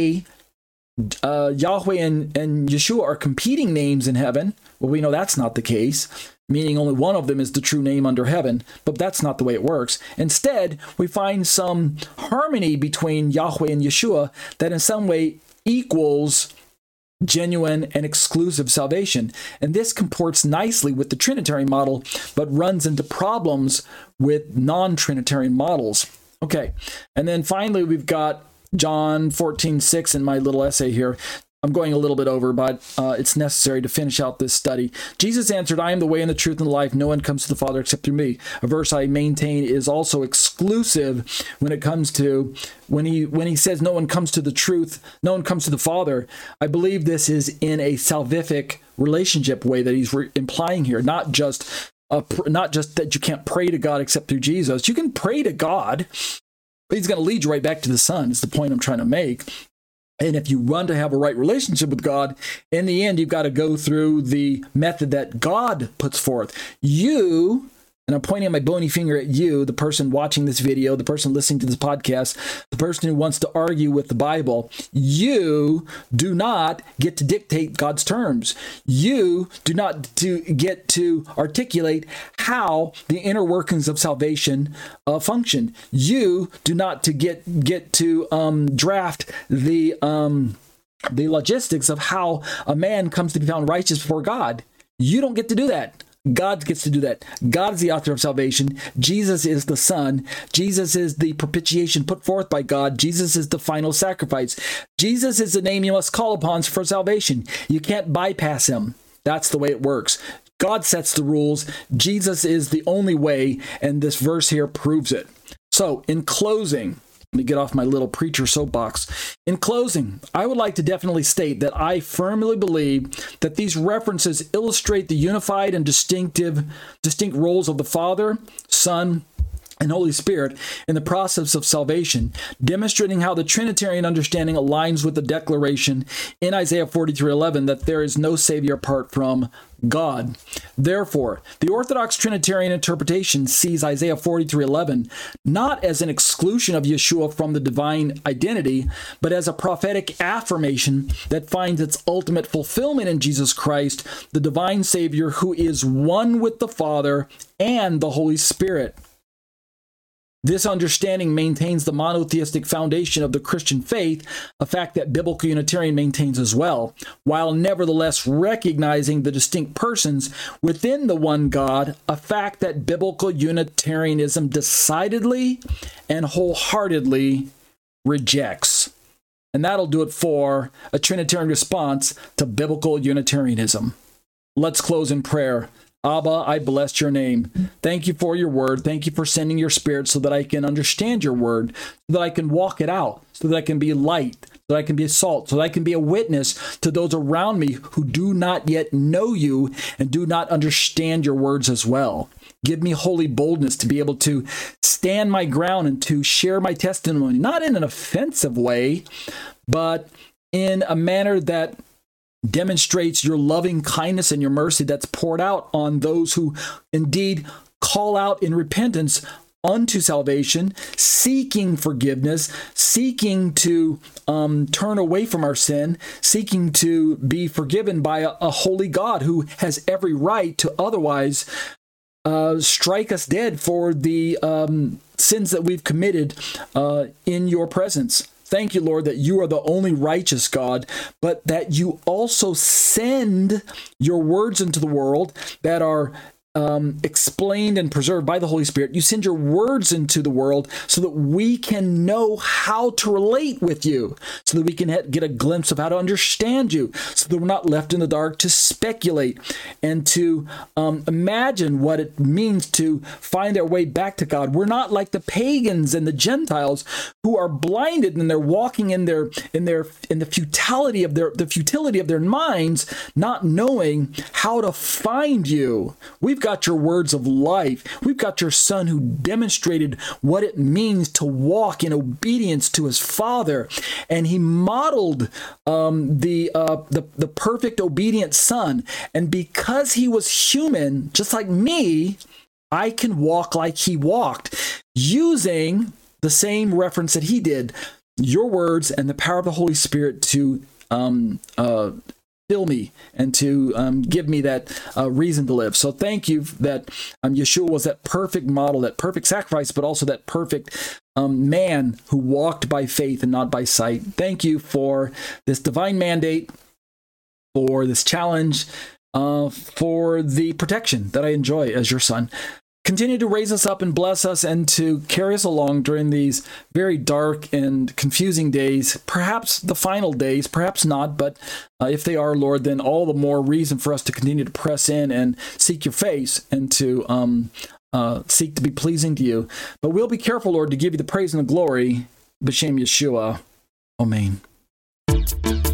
Yahweh and Yeshua are competing names in heaven. Well, we know that's not the case, meaning only one of them is the true name under heaven, but that's not the way it works. Instead, we find some harmony between Yahweh and Yeshua that in some way equals genuine and exclusive salvation. And this comports nicely with the Trinitarian model, but runs into problems with non-Trinitarian models. Okay, and then finally we've got John 14:6 in my little essay here. I'm going a little bit over, but it's necessary to finish out this study. Jesus answered, I am the way and the truth and the life. No one comes to the Father except through me. A verse I maintain is also exclusive when it comes to, when he says no one comes to the truth, no one comes to the Father. I believe this is in a salvific relationship way that he's implying here, not just that you can't pray to God except through Jesus. You can pray to God, but he's going to lead you right back to the Son, is the point I'm trying to make. And if you want to have a right relationship with God, in the end, you've got to go through the method that God puts forth. You, and I'm pointing my bony finger at you, the person watching this video, the person listening to this podcast, the person who wants to argue with the Bible, you do not get to dictate God's terms. You do not get to articulate how the inner workings of salvation function. You do not get to draft the logistics of how a man comes to be found righteous before God. You don't get to do that. God gets to do that. God is the author of salvation. Jesus is the Son. Jesus is the propitiation put forth by God. Jesus is the final sacrifice. Jesus is the name you must call upon for salvation. You can't bypass him. That's the way it works. God sets the rules. Jesus is the only way, and this verse here proves it. So, in closing, let me get off my little preacher soapbox. In closing, I would like to definitely state that I firmly believe that these references illustrate the unified and distinct roles of the Father, Son, and Holy Spirit in the process of salvation, demonstrating how the Trinitarian understanding aligns with the declaration in Isaiah 43:11 that there is no Savior apart from God. Therefore, the Orthodox Trinitarian interpretation sees Isaiah 43:11 not as an exclusion of Yeshua from the divine identity, but as a prophetic affirmation that finds its ultimate fulfillment in Jesus Christ, the divine Savior who is one with the Father and the Holy Spirit. This understanding maintains the monotheistic foundation of the Christian faith, a fact that Biblical Unitarian maintains as well, while nevertheless recognizing the distinct persons within the one God, a fact that Biblical Unitarianism decidedly and wholeheartedly rejects. And that'll do it for a Trinitarian response to Biblical Unitarianism. Let's close in prayer. Abba, I bless your name. Thank you for your word. Thank you for sending your Spirit so that I can understand your word, so that I can walk it out, so that I can be light, so that I can be a salt, so that I can be a witness to those around me who do not yet know you and do not understand your words as well. Give me holy boldness to be able to stand my ground and to share my testimony, not in an offensive way, but in a manner that demonstrates your loving kindness and your mercy that's poured out on those who indeed call out in repentance unto salvation, seeking forgiveness, seeking to turn away from our sin, seeking to be forgiven by a holy God who has every right to otherwise strike us dead for the sins that we've committed in your presence. Thank you, Lord, that you are the only righteous God, but that you also send your words into the world that are explained and preserved by the Holy Spirit. You send your words into the world so that we can know how to relate with you, so that we can get a glimpse of how to understand you, so that we're not left in the dark to speculate and to imagine what it means to find our way back to God. We're not like the pagans and the Gentiles who are blinded and they're walking in the futility of their minds, not knowing how to find you. We've got your words of life. We've got your Son who demonstrated what it means to walk in obedience to his Father, and he modeled the perfect obedient Son. And because he was human, just like me, I can walk like he walked, using the same reference that he did, your words and the power of the Holy Spirit to fill me and to give me that reason to live. So thank you that Yeshua was that perfect model, that perfect sacrifice, but also that perfect man who walked by faith and not by sight. Thank you for this divine mandate, for this challenge, for the protection that I enjoy as your son. Continue to raise us up and bless us and to carry us along during these very dark and confusing days, perhaps the final days, perhaps not, but if they are, Lord, then all the more reason for us to continue to press in and seek your face and to seek to be pleasing to you. But we'll be careful, Lord, to give you the praise and the glory. B'Shem Yeshua. Amen.